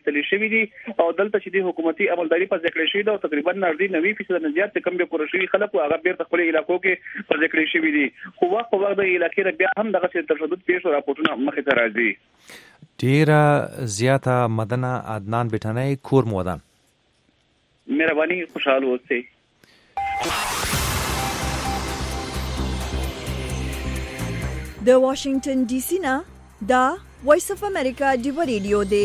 ایستل شوی دي او دلته چې د حکومتي عملداري په ذکر شوی دا تقریبا 90% نه زیات کم به کورشي خلک او هغه بیرته خپل علاقو کې په ذکر شوی دي خو وخت د علاقې بیا هم دغه تشدد پیښ راپورټونه مخې ته راځي. ډیره زیاته مدنه عدنان بټنۍ کور مودان مهرباني خوشاله اوسئ. د واشنگټن ډي سي نه دا وایس اف امریکا دی ریډیو دی.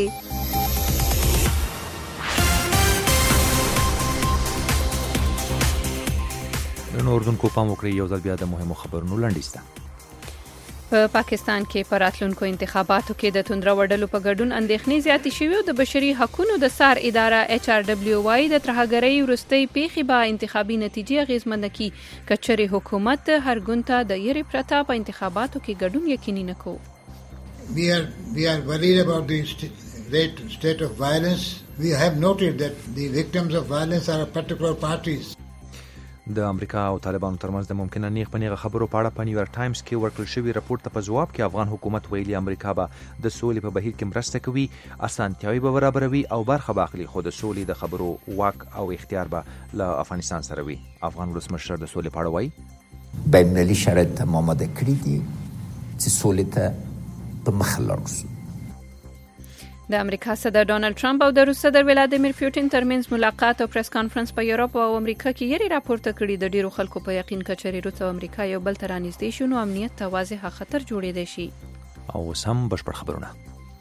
نو اردن کو پام وکړي یو ځل بیا د مهمو خبرونو لنډیسته. په پاکستان کې په راتلونکو انتخاباتو کې د توندره وډلو په ګډون اندېښنې زیاتې شوې او د بشري حقوقو د سار اداره HRW وايي د ترهګرۍ وروستۍ پیښې به انتخابي نتیجې اغیزمنه کړي که چېرې حکومت هر ګوند ته د یېرې پرته په انتخاباتو کې ګډون یقیني نه کوي. We are worried about the state of violence. We have noted that the victims of violence are particular parties. د امریکا او طالبانو ترمنځ د ممکنه نیغ په نیغه خبرو په اړه په نیویارک ټایمز کې ورکړل شوی راپور ته په جواب کې افغان حکومت ویلي امریکا به د سولې په بهیر کې مرسته کوي، اسانتیاوي به برابروي او برخه به اخلي، خو د سولې د خبرو واک او اختیار به له افغانستان سره وي. افغان ولسمشر د سولې په اړه وایي بین‌المللي شرایط ته آماده کړي دي چې سولې ته په مخ لاړ شو. د امریکا صدر ډونالد ټرمپ او د روس صدر ولادیمیر پوتین ترمنځ ملاقات او پریس کانفرنس په یورپ او امریکا کې یې راپورته کړی. د ډیرو خلکو په یقین کچري روس او امریکا یو بل تر نږدې شي نو امنیت ته واضح خطر جوړېدای شي. او سم بشپړ خبرونه.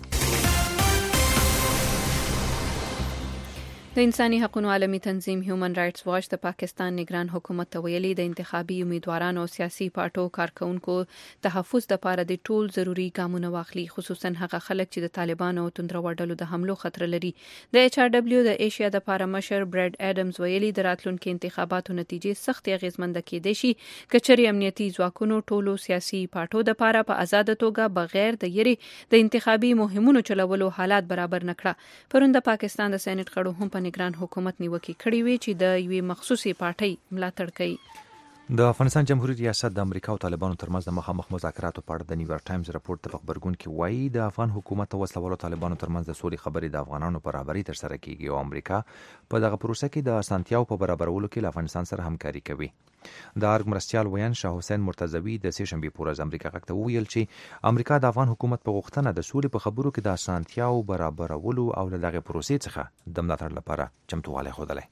د انساني حقوقو عالمي تنظیم هیومن رائټس واچ د پاکستان نگران حکومت ته ویلي د انتخابي امیدوارانو او سیاسي پارټو کارکونکو تحفظ لپاره د ټول ضروري ګامونه واخلي، خصوصا هغه خلک چې د طالبانو او توندره وډلو د حملو خطر لري. د HRW د ایشیا د لپاره مشر براد اډمز ویلي د راتلونکو انتخاباتو نتیجې سخت اغیزمنده کېدای شي کچري امنیتي ځواکونو ټولو سیاسي پارټو د لپاره په آزاد توګه بغیر د یری د انتخابي مهمونو چلولو حالات برابر نکړه. پرون د پاکستان د سېنات غړو هم نگران حکومت نیوکه کړې وی چې د یوې مخصوصي پارټۍ ملاتړ کوي. د افغانستان جمهوریت ریاست د امریکا او طالبانو ترمنځ د مخامخ مذاکراتو په اړه د نیویارک ټایمز راپور ته په خبرګون کې وایي د افغان حکومت او وسلوالو طالبانو ترمنځ د سولې خبرې د افغانانو په برابرۍ تر سره کیږي او امریکا په دغه پروسه کې د اسانتیاو په برابرولو کې له افغانستان سره همکاري کوي. د ارګ مرستيال ویان شاه حسین مرتضوی د سې شنبې په ورځ امریکا غږ ته وویل چې امریکا د افغان حکومت په غوښتنه د سولې په خبرو کې د اسانتیاو برابرولو او له دغه پروسې څخه د ملاتړ لپاره چمتووالی ښودلی.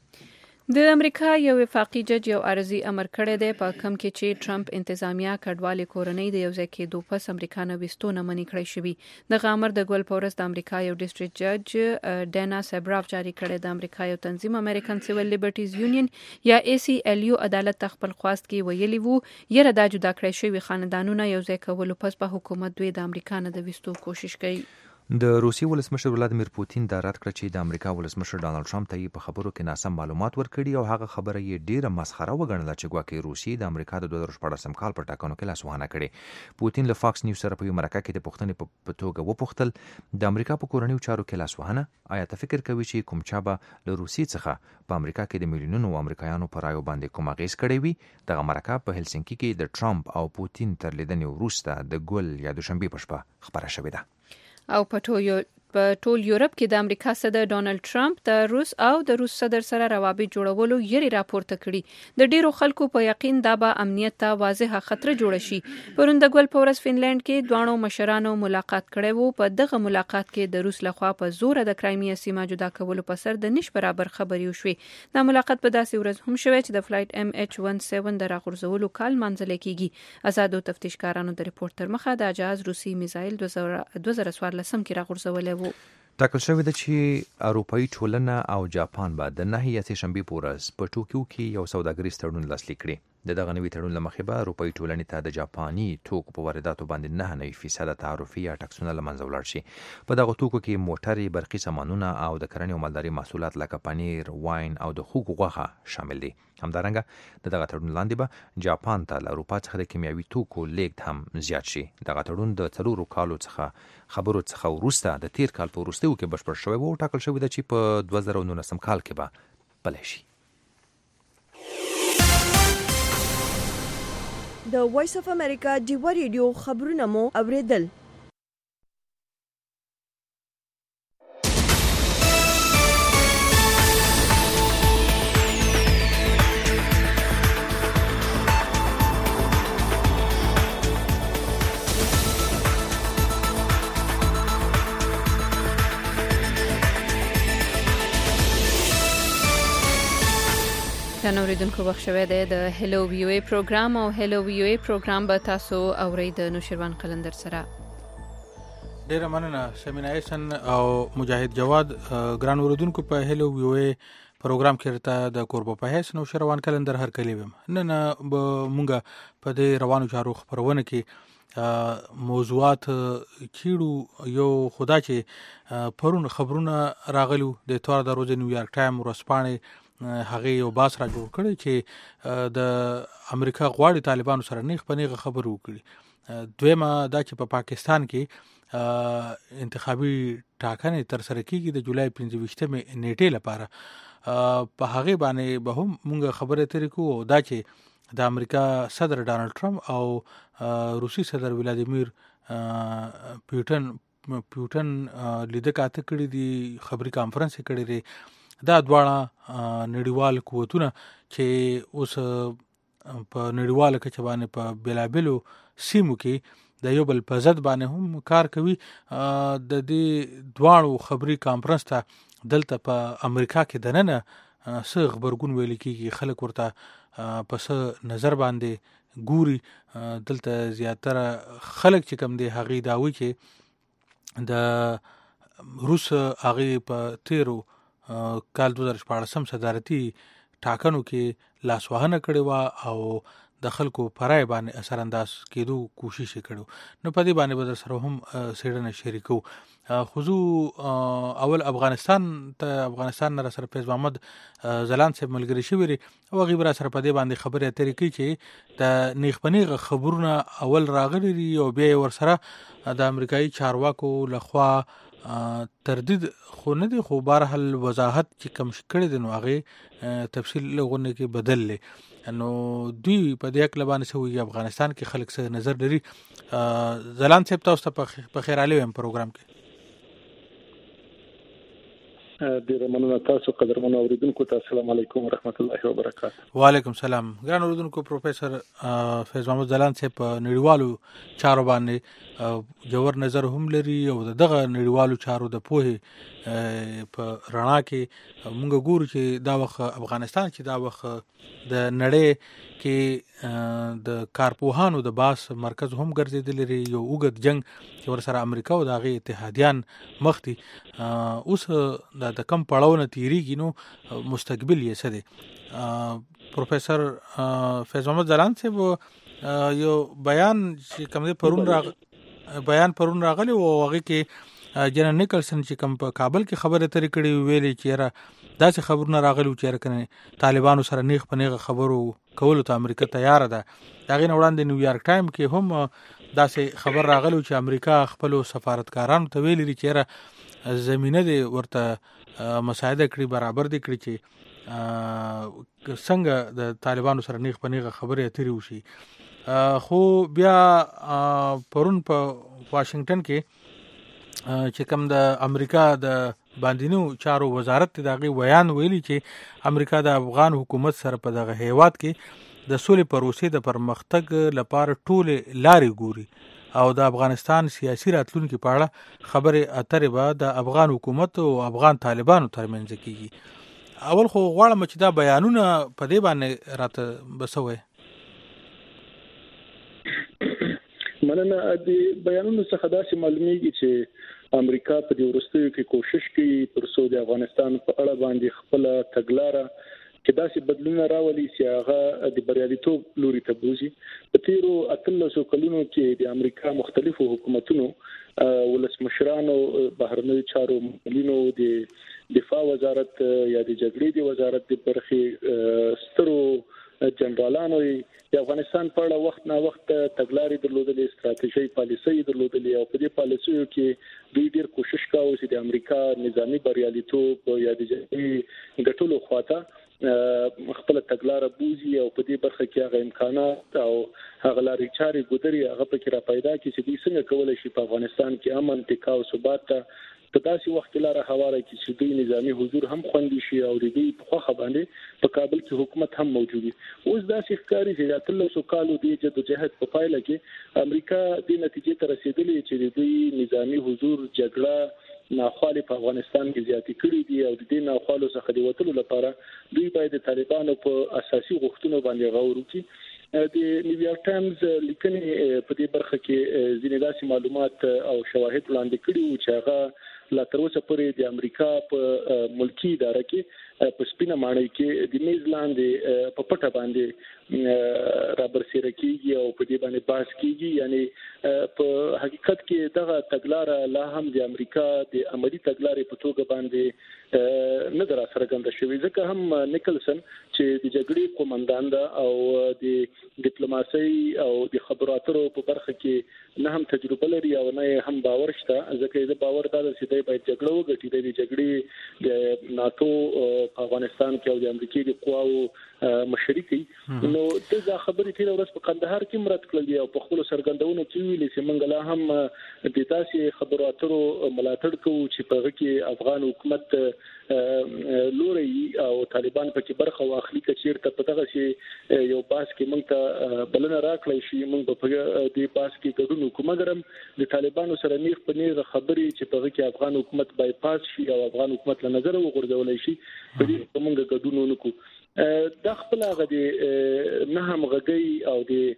د امریکا یو وفاقي جج یو عرضي امر کړی دی په کوم کې چې ټرمپ انتظامیه کډوالي کورنۍ د یو ځای کېدو پس امریکا نه وستونه منې کړی شوی. د غامر د ګول پورس د امریکا یو ډیسټریکټ جج ډینا سبراف جاری کړی. د امریکا یو تنظیم امریکن سیویل لیبرټیز یونین یا ACLU عدالت خپل خواست کې ویلي وو یره دا جدا کړی شوی خاندانونه یو ځای کولو پس په حکومت دوی د امریکا نه د وستو کوشش کوي. د روسي ولسمشر ولادیمیر پوتین دا رد کړ چې د امریکا ولسمشر ډانلډ ټرمپ ته په خبرو کې ناسم معلومات ورکړي او هغه خبره یې ډیره مسخره وګڼله چې ګواکې روسي د امریکا د 2014 کال پر ټاکنو کې لاسوهنه کړې. پوتین له فاکس نیوز سره په یو مرکه کې د پوښتنې په توګه وپوښتل د امریکا په کورنیو چارو کې لاسوهنه آیا ته فکر کوي چې کوم چا به له روسي څخه په امریکا کې د میلیونونو امریکایانو پر رایو باندې کوم اغیز کړی وي؟ دغه مرکه په هلسنکي کې د ټرمپ او پوتین تر لیدنې وروسته د ګل یا دوشنبې په شپه خبره شوې ده. او په ټول یورپ کې د امریکا صدر ډونالد ټرمپ د روس او د روس صدر سره روابط جوړولو یری راپورته کړي. د ډیرو خلکو په یقین دا به امنیت ته واضح خطر جوړ شي. پرون د ګول پورس فنلند کې دوانو مشرانو ملاقات کړي وو. په دغه ملاقات کې د روس لخوا په زور د کرایمیا سیمه جدا کولو په سر د نش برابر خبري وشوي. دا ملاقات په داسې ورځ هم شوی چې د فلایټ MH17 د راغورځولو کال منځل کیږي. آزادو تفتیشکارانو د ریپورت تر مخه د جهاز روسي میزایل 2014 کې راغورځولې. ټاکل شوی ده چې اروپایي ټولنه او جاپان به د نهه شنبې په ورځ په ټوکیو کې یو سوداګریز تړون لاسلیک کړي. دغه نوي تړون له مخې به اروپایي ټولنې ته د جاپاني توکو په وارداتو باندې 9% تعرفي یا ټکسونه له منځه ولاړ شي. په دغه توکو کې موټرې، برقي سامانونه او د کرنې او مالدارۍ محصولات لکه پنیر، واین او د خوږو غوښه شامل دي. همدارنګه د دغه تړون لاندې به جاپان ته له اروپا څخه د کیمیاوي توکو لیږد هم زیات شي. دغه تړون د 4 کالو څخه خبرو څخه وروسته د تیر کال په وروستیو کې بشپړ شوی و او ټاکل شوی ده چې په 2019 کال کې به پلی شي. د وایس اف امریکا دیوا ریډیو خبرونه مو اوریدل. جناب اوریدونکو بخښوي د هلو وی او ای پروګرام او هلو وی او ای پروګرام به تاسو اورئ د نوشروان قلندر سره. ډیره مننه سمینا ایسن او مجاهد جواد. ګران اوریدونکو په هلو وی او ای پروګرام کې رته د قربو په هیڅ نوشروان قلندر هر کلی ویم نن مونږه په دې روانو چارو خبرونه کې موضوعات کیړو یو خدا چې پرون خبرونه راغلو د توار د روز نیویارک ټایم ورسپانې هغه یو باس را جوړ کړی چې د امریکا غواړي طالبانو سره نیغ په نیغه خبرو وکړي. دویمه دا چې په پاکستان کې انتخابي ټاکنې تر سره کیږي د جولای 25 نیټې لپاره. په هغه باندې به هم مونږ خبره ترې کوو دا چې د امریکا صدر ډانلډ ټرمپ او روسي صدر ولادیمیر پوټن لیده کاته کړي دي خبري کانفرنس کړي دي. دا دواړه نړیوال قوتونه چې اوس په نړیواله کچه باندې په بلابلو سیمو کې د یو بل په ضد باندې هم کار کوي. د دې دواړو خبري کانفرنس ته دلته په امریکا کې دننه څه خبرګون ویل کېږي خلک ورته په څه نظر باندې ګوري. دلته زیاتره خلک چې کم دی هغې داوي چې د روس هغې په تیرو کال 2014 صدارتي ټاکنو کې لاسوهنه کړې وه او د خلکو پرای باندې اثر انداز کېدو کوشش کړو. نو په دې باندې به در سره هم څېړنه شریکو. خو اول افغانستان نه سره فیض محمد ځلاند صاحب ملګری شوي او هغې به را سره په دې باندې خبرې اترې کوي چې د نیغ په نیغه خبرونه اول راغلي دي او بیا یې ورسره د امریکایي چارواکو لخوا تردید خو نه دی خو بهرحال وضاحت چې کم کړی دی نو هغې تفصیل لغونه کې بدل لی. نو دوی په دې اکله باندې څه وایي افغانستان کې خلک څه نظر لري. ځلاند صاحب تاسو ته په خیر علي وایم پروګرام کې. ډیره مننه تاسو قدرمن اوریدونکو ته السلام علیکم ورحمت الله وبرکاته. وعلیکم السلام. ګران اوریدونکو پروفیسور فیض محمد ځلاند صاحب په نړیوالو چارو باندې جوړ نظر هم لري او دغه نړیوالو چارو د پوهې په رڼا کې مونږ ګورو چې دا وخت افغانستان چې دا وخت د نړۍ کې د کارپوهانو د باس مرکز هم ګرځېدلی لري. یو اوږد جنگ چې ورسره امریکا او د هغې اتحادیان مخ دي. اوس د کم پړاو نه تېرېږي نو مستقبل یې څه دی؟ پروفیسور فیض محمد ځلاند صاحب یو بیان چې کوم دی پرون راغلی او هغې کې جنرال نیکلسن چې کوم په کابل کې خبرې اترې کړې ویلې چې یاره داسې خبرونه راغلي چې یاره کنه طالبانو سره نیغ په نیغه خبرو کولو ته امریکا تیاره ده. د هغې نه وړاندې نیویارک ټایم کې هم داسې خبر راغلی چې امریکا خپلو سفارتکارانو ته ویلي دي چې یاره زمینه دې ورته مساعده کړي برابر دې کړي چې څنګه د طالبانو سره نیغ په نیغه خبرې اترې وشي. خو بیا پرون په واشنگټن کې چې کوم د امریکا د باندینو چارو وزارت د هغې ویان ویلي چې امریکا د افغان حکومت سره په دغه هیواد کې د سولې پروسې د پرمختګ لپاره ټولې لارې ګوري او د افغانستان سیاسي راتلونکي په اړه خبرې اترې به د افغان حکومت او افغان طالبانو ترمنځ کېږي. اول خو غواړم چې دا بیانونه په دې باندې راته به څه وایي؟ مننه. د بیانونو څخه داسې معلومیږي چې امریکا په دې وروستیو کې کوشش کوي تر څو د افغانستان په اړه باندې خپله تګلاره چې داسې بدلونه راولي چې هغه د بریالیتوب لوري ته بوځي. په تیرو 18 کلونو کې د امریکا مختلفو حکومتونو ولسمشرانو بهرنیو چارو مسؤلینو د دفاع وزارت یا د جګړې د وزارت د برخې سترو جنرالانو د افغانستان په اړه وخت نه وخت تګلارې درلودلې ستراتیژي پالیسۍ درلودلې او په دې پالیسیو کې دوی ډېر کوشش کاوه چې د امریکا نظامی بریالیتوب یا د جګړې ګټلو خواته خپل تګلاره بوزي او په دې برخه کې هغه امکانات او هغه لارې چارې ګذري هغه پکې را پیدا کړي چې دوی څنګه کولای شي په افغانستان کې امن ټیکا او ثبات ته په داسې وخت کې لاره هواره کړي چې دوی نظامی حضور هم خوندي شي او دوی په خوخه باندې په کابل کې حکومت هم موجود وي. اوس داسې ښکاري چې د 1300 کالو د جدوجهد په پایله کې امریکا د نتیجې ته رسیدلې چې دوی نظامی حضور جګړه ناخوالي په افغانستان کې زیاتې کړې دي او د دې ناخوالو څخه د وټلو لپاره دوی باید د طالبانو په اساسي غوښتنو باندې غور وکړي. د نیویارک ټایمز لیکنې په دې برخه کې ځینې داسې معلومات او شواهد وړاندې کړي وو چې هغه لا تر اوسه پورې د امریکا په ملکی اداره کې په سپینه ماڼۍ کې د میز لاندې په پټه باندې را برسېره کېږي او په دې باندې بحث کېږي. یعنی په حقیقت کې دغه تګلارې لا هم د امریکا د عملی تګلارې په توګه باندې نه در څرګنده شوې، ځکه هم نیکلسن چې د جګړې قومندان ده او د ډیپلوماسي او د خبرو اترو په برخه کې نه هم تجربه لري او نه هم باور شته، ځکه دا باور دا چې دوی باید جګړه وګټي. د جګړې د ناتو په افغانستان کې او د امریکای د قواو مشري کوي. نو دا خبرې تیر ورځ په کندهار کې مراد کړل او په خپل سرګندونو کې ویلي چې موږ لا هم د تاسو خبرو اترو ملاتړ کوو چې په هغه کې افغان حکومت لوري او طالبان پکې برخه واخلي. کچیرته په دغه شی یو باس کې موږ ته بلنه راکړی شي، موږ په دې باس کې ګډون وکړو، مګر د طالبانو سره نیغ په نیغ خبرې چې په هغه کې افغان حکومت بایپاس شي او افغان حکومت له نظر وغورځول شي، په دې موږ ګډون ونکړو. د خپل هغه د نه هم غږی او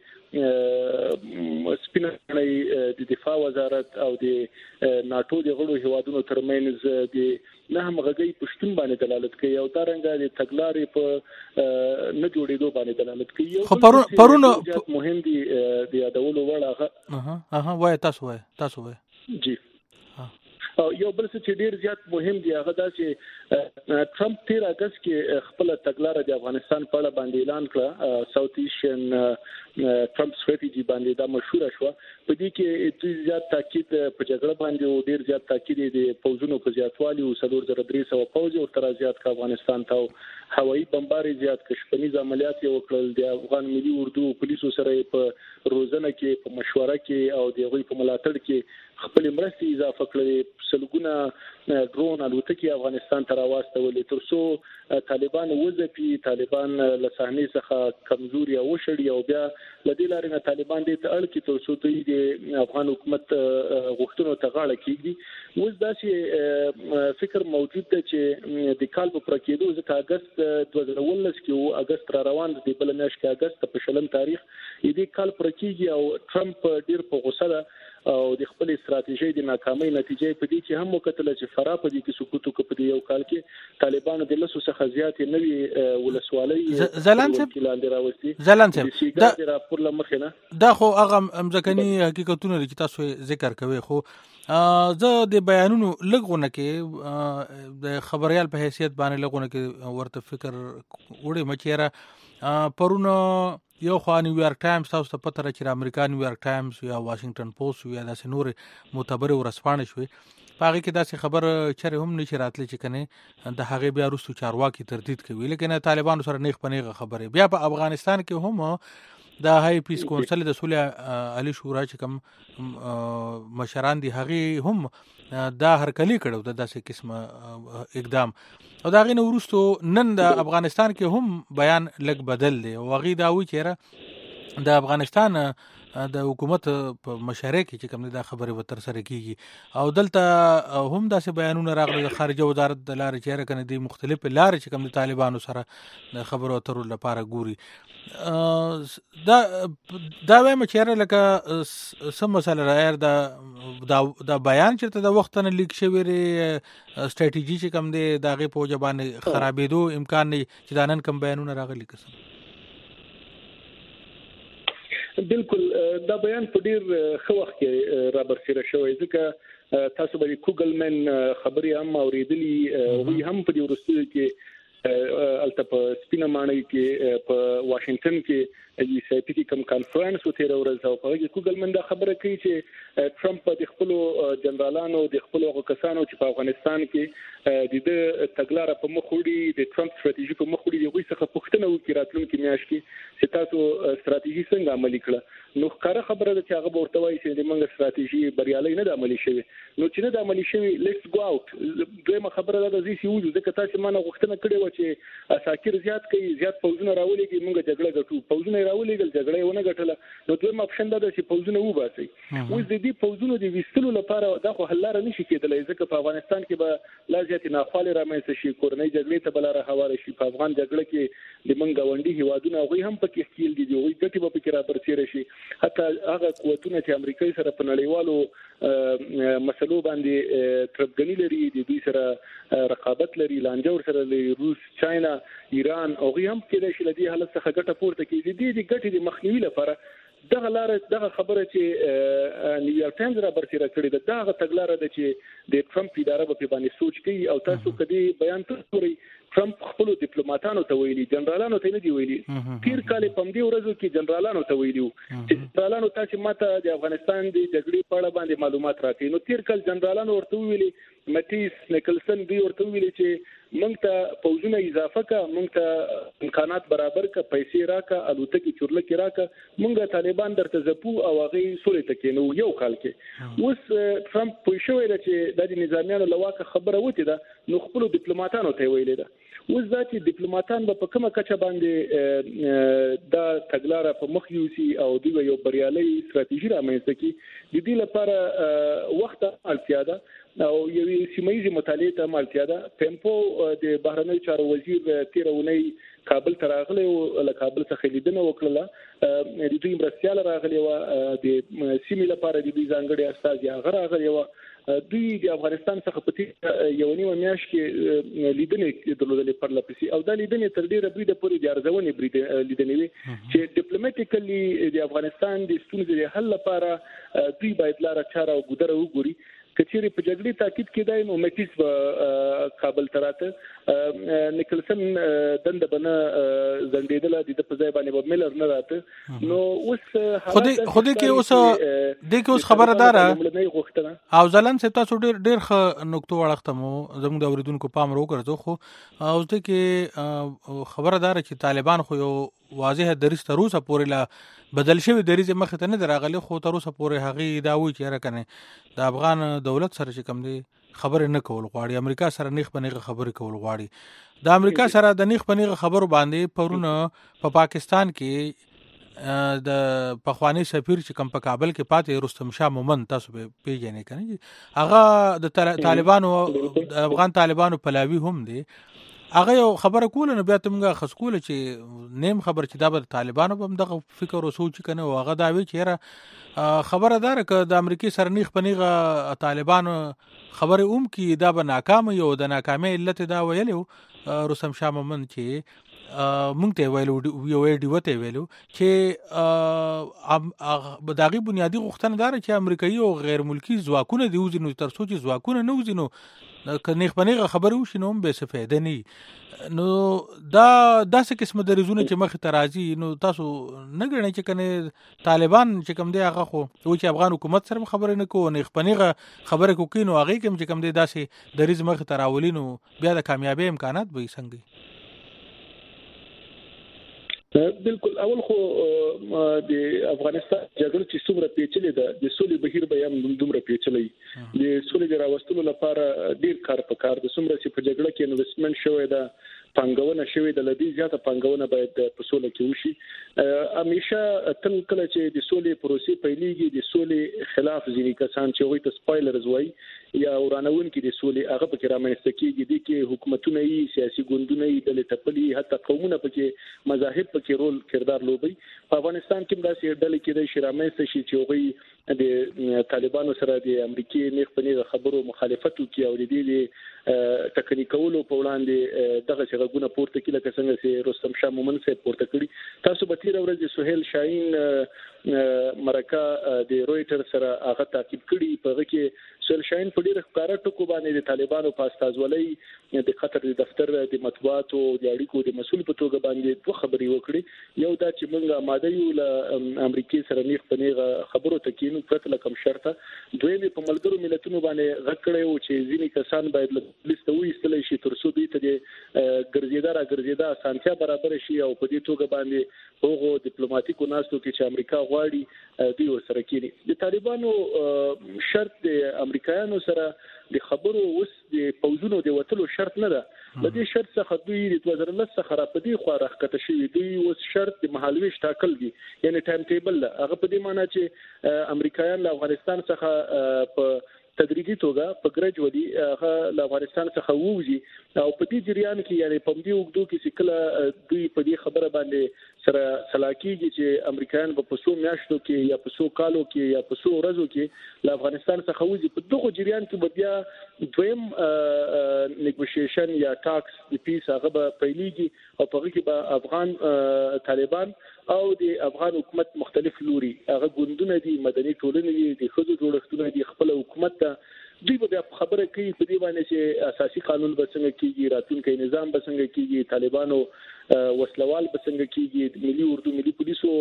د سپینړی د دفاع وزارت او د ناتو د غړو هیوادونو ترمنځ د نه هم غږی پښتون باندې دلالت کوي او دا رنګه د تګلارې په نه جوړېدو باندې دلالت کوي. خو پرونه مهم دي د یادولو وړ هغه وای تاسو وای جی یو بل څه چې ډیر زیات مهم دی هغه دا چې ټرمپ 13 اگست کې خپل تګلارې د افغانستان په اړه باندې اعلان کړ، ساوث ایشین ټرمپ ستراتیژي باندې دا مشهور شو. په دې کې ډیر زیات تاکید په جګړه باندې او ډیر زیات تاکید د پوځونو په زیاتوالي او 4300 پوځ او تر زیات کا افغانستان ته هوایي بمباري زیات کشپنیز عملیات یو کړل. د افغان ملي اردو پولیسو سره په روزنه کې په مشوره کې او د غوي په ملاتړ کې خپل مرستې اضافه کړې. سلګونه ډرون الوتکې افغانستان ته راوستولې ترڅو طالبان وځپي، طالبان له صحنې څخه کمزوري او شړي او بیا د دې لارې نه طالبان دې ته اړ کې ترڅو د افغان حکومت غوښتنو ته غاړه کېږي. اوس داسې فکر موجود دی چې د کال په پرکېدو ځکه اگست 2019 کې او اگست را روان دی، بل میاشت کې اگست په شلم تاریخ دې کال پرکېږي او ټرمپ ډیر په غوسه ده او د خپل استراتیژي د ناکامۍ نتیجې په دې چې هم وکتل چې فرا په دې کې سقوط وکړ. په یو کال کې طالبانو د لسو څخه زیات نوې ولسوالۍ زلانڅ دا راپور لمخنه دا خو هغه مځکني حقیقتونه چې تاسو ذکر کوي. خو زه د بیانونو لګونه کې د خبريال په حیثیت باندې لګونه کې ورته فکر وړي مچېره پرونه یو خو نیویارک ټایمز تاسو ته پته را چې امریکا نیویارک ټایمز یا واشنگټن پوسټ یا داسې نور معتبر ورسپانه شوي، په هغه کې داسې خبر چره هم نشي راتلی چې کنه د هغه بیا وروسته چارواکي تردید کوي، لیکن طالبانو سره نیغ پنیغه خبره. بیا په افغانستان کې هم د هاي پیس کونسل د صلح علي شورا چې کوم مشران دي هغه هم دا هرکلی کړو د داسې قسمه اقدام او دا غینه ورستو نن د افغانستان کې هم بیان لګ بدل دی او غي دا وی چیرې د افغانستان د حکومت په مشارکت کې کوم دا خبره وتر سره کیږي او دلته هم داسې بیانونه راغلي د خارجه وزارت د لارې چیرې کنه دي مختلف لارې چې کوم د طالبانو سره د خبرو اترو لپاره ګوري. دا وایم چیرې لکه سم مسله راځي دا بیان چې د وخت نه لیک شوی ری استراتیژي چې کوم دی دغه په جبانه خرابېدو امکان نه چې دانن کوم بیانونه راغلي قسم. بالکل دا بیان په ډیر ښه وخت کې را برسېره شوی، ځکه تاسو به کوګلمن خبري هم اوریدلی وی هم په دې ورستیو کې الته په سپینه ماڼۍ کې په واشنگټن کې یي سایپټي کم کانفرنس وتیر ورځ او په کې کوګلمن دا خبره کوي چې ټرمپ د خپل جنرالانو د خپل کسانو چې په افغانستان کې د تګلارې په مخ وړي د ټرمپ ستراتیژي په مخ وړي دغه څخه پوښتنه وکړي راتلونکي میاشت کې چې تاسو ستراتیژي څنګه عملي کړه نو ښکاره خبره ده چې هغه ورته وایي چې د منګ ستراتیژي بریالي نه د عملي شوی نو چې نه د عملي شوی لیټس گو اوټ دویمه خبره ده چې یو ځکه تاسو مانه غوښتنه کړې و چې اساکر زیات کوي زیات پوزونه راولېږي موږ جګړه ګټو پوزونه راولېږل جګړه ونه ګټله نو دویمه اپشن ده چې پوزونه وباسي اوس د دې پوزونو د وستلو لپاره دا خو حل لاره نشي کېدلای ځکه په افغانستان کې به لا زیات نافعال رامنځته شي کورنۍ جګړې ته بلاره حواله شي په افغان جګړه کې د منګ غونډي هیوادونه هغه هم پکې خپل دي دوی ګټي به پکې را برسېره شي حتی هغه قوتونه چې امریکای سره په نړیوالو مسلو باندې تربګنی لري د دوی سره رقابت لري لانجور سره لري روس چاینا ایران او هم کې د شلدي حالت څخه ګټه پورته کوي د ګټې د مخنیوي لپاره دغه خبره چې نیویارک ټایمز را برسېره کړې ده دغه تګلاره ده چې د ټرمپ اداره په باندې سوچ کوي او تاسو کدي بیان توري ټرمپ خپل ډیپلوماټانو ته ویلي جنرالانو ته نه دی ویلي تیر کال په دې ورځو کې جنرالانو ته ویلو چې جنرالانو تاسو ماته د افغانستان د جګړې په اړه باندې معلومات راکړي نو تیر کال جنرالانو ورته ویلي مټیس نیکلسن دی ورته ویلي چې موږ ته پوزونه اضافه کا موږ ته امکانات برابر کا پیسې راکا الوتکې چورلکې راکا موږ طالبان درته زپو او هغه سولې ته کېنو یو کال کې اوس ټرمپ پوه شوی دی چې د نظامیانو لواکه خبره وته ده نو خپل ډیپلوماټانو ته ویلي ده اوس ځکه ډیپلوماټان په کومه کچه باندې دا تګلارې په مخ یوسي او دوی یو بریالي ستراتیژي رامنځته کړي د دې لپاره وخت اړتیا ده او یو سیمایي مطالعه ته اړتیا ده ټیمپو د بهرنیو چارو وزیر تیرونی کابل ته راغلی او له کابل څخه لیدنه وکړه د دوی مرستيال راغلی و د سیمې لپاره د دوی ځانګړي استاد یا راغلی و دوی د افغانستان څخه په یو نیمه میاشت کې لیدنې درلودلې پر لپسې او دا لیدنې تر ډیره بریده پورې د ارزونې لیدنې وي چې ډیپلوماټیکلی د افغانستان د ستونزې د حل لپاره دوی باید لاره چاره او ګودره وګوري کچېری په جګړې تاکید کېدای نو مټیس به کابل تراته نیکلسن دند بنه زندیدل د په ځای باندې به ملر نه راته نو اوس خودي کې اوس د کې اوس خبردار او ځلن ستا څو ډېر ښه نقطه وړختمو زموږ د اوریدونکو پام وکړو خو اوس د کې خبردار چې طالبان خو یو واضح دریس تر اوسه پورې لا بدل شوی دریز مخ ته نه دراغلی خو تر اوسه پورې هغه دا وی چې راکنه د افغان دولت سره چې کوم دی خبره نه کول غواړي امریکا سره نیخ بنیغه خبره کول غواړي د امریکا سره د نیخ بنیغه خبرو باندې پرونه په پاکستان کې د پخوانی سفیر چې کوم په کابل کې پاتې رستم شاه مومن تاسو به پیژنې کنه هغه د طالبانو افغان طالبانو پلاوی هم دی هغه یو خبره کوله نو بیا تمګه خصکوله چې نیم خبر چې دا به طالبانو هم دغه فکر او سوچ کنه او هغه دا وی چې خبره دار ک د امریکای سره نیخ پنیغه طالبانو خبره کی دا به ناکام یو د ناکامۍ علت دا ویلو رستم شاه مومن چې مونږ ته ویلو یو ډیوته ویلو چې داغي بنیادی غوښتنه دار چې امریکایي او غیر ملکی ځواکونه دی وزینو تر څو چې ځواکونه نه وزینو کنيخ بنيغه خبره وشي نو به څه فائدہ نه نو دا داسې قسم د ریزونه چې مخ ته راځي نو تاسو نه غنئ چې کنه طالبان چې کوم دی هغه خو و چې افغان حکومت سره خبره نه کوو نه خپنیغه خبره کوي نو هغه کوم چې کوم دی داسې د ریز مخ ته راولینو بیا د کامیابی امکانات به څنګه بالکل اول خو د افغانستان جګړه چې څومره پیچلې ده د سولې بهیر به هم دومره پیچلې د سولې د راوستلو لپاره ډیر کار پکار د څومره چې په جګړه کې انویسټمنټ شوی ده پنګونه شوی د لدی زیاته پنګونه باید په سولې کې وشي همیشه تل کله چې د سولې پروسې پیلېږي د سولې خلاف ځینې کسان چې وایي ته سپایلرز وایي یا ورانون کې د سولې هغه پکې رامنځته کېږي د کې حکومتونه یې سیاسي ګوندونه یې د لټپلي حتی قومونه پکې مذاهب پکې رول کردار لوبي په افغانستان کې داسې ډلې کې د شرامې شي چې وایي د طالبانو سره د امریکای نیغ پنیغه خبرو مخالفت کوي او د دې تکنیکولو په وړاندې دغه څنګه پورته کله څنګه چې رستم شاه مومن سره پورته کړی تاسو به تیر ورځ سہیل شاهین مرکه د رويټر سره هغه تعقیب کړي په هغه کې سهیل شاهین په ډیر ښکارا ټکو باندې د طالبانو په استازولۍ د قطر د دفتر د مطبوعاتو د اړیکو د مسؤل په توګه باندې دوه خبرې وکړي. یو دا چې موږ آماده یو له امریکای سره نیغ په نیغ خبرو تکینو پرته لکم شرطه. دویم په ملګرو ملتونو باندې غږ کړی و چې ځینې کسان باید له لیست وایستل شي تر څو دوی ته د ګرځیدا اسانتیا برابر شي او په دې توګه باندې هغه ډیپلوماټیکو ناستو کې چې امریکا غواړي دوی ورسره کړي. د طالبانو شرط د امریکایانو سره د خبرو اوس د پوزونو د وټلو شرط نه ده. د دې شرط څخه دوی د 2019 څخه را پدې خو راخته شي. دوی اوس شرط د مهالويش ټاکل دي یعنی ټایم ټیبل هغه په دې معنی چې امریکایان له افغانستان څخه په تدریجي توګه په ګرځولي هغه له افغانستان څخه ووځي او په دې جریان کې یعنی په دې وګړو کې چې کله دوی په دې خبره باندې سره سلاکیږي چې امریکایان په پسو میاشتو کې یا پسو کالو کې یا پسو ورځو کې له افغانستان څخه وځي. په دغه جریان کې به بیا دویم نیګوشیشن یا ټاکس د پیس هغه به پیلېږي او په هغه کې به افغان طالبان او د افغان حکومت مختلف لوري هغه ګوندونه دي مدني ټولنې دي د خځو جوړښتونه دي خپل حکومت ته دوی به خبره کوي په دې باندې چې اساسي قانون به څنګه کیږي راتلونکي نظام به څنګه کیږي طالبانو وسلوال به څنګه کیږي ملي اردو ملي پولیسو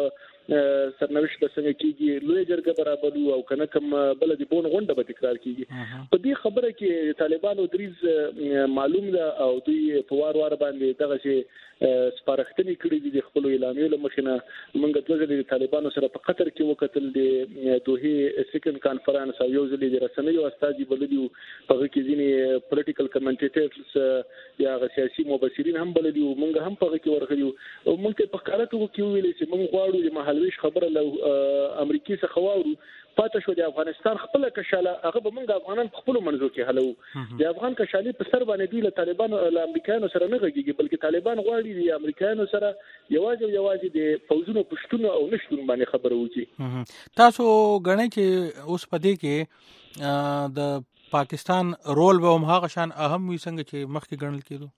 سرنوشت به څنګه کیږي لوی جرګه برابر او کنه کوم بل د بون غونډه به تکرار کیږي. په دې خبره کې طالبانو دریز معلوم ده او دوی په وار باندې دغه شی سپارښتنې کړې دي د خپل اعلامیو لمخینه. موږ د ځل د طالبانو سره په قطر کې وکتل د دوه سیکنډ کانفرنس او یو ځل د رسنیو استازي بلدي په کې ځینې پولیټیکل کمنټیټرز یا سیاسي مبصرین هم بلدي موږ هم په کې ورغلیو او موږ په کاراتو کې ویلې چې موږ غواړو د مهالويش خبره له امریکای څخه واورو پاتې شو د افغانستان خپل کشاله هغه به موږ افغانان په خپل منځو کې حلو. د افغان کشالي په سر باندې دوی له طالبانو له امریکایانو سره نه غږیږي بلکې طالبان غواړي د امریکایانو سره یوازې د فوجونو پښتون او نشټون باندې خبرو وکړي. تاسو غنئ چې اوس پدې کې د پاکستان رول به هم هغه شان اهم وي څنګه چې مخکې ګڼل کېدو؟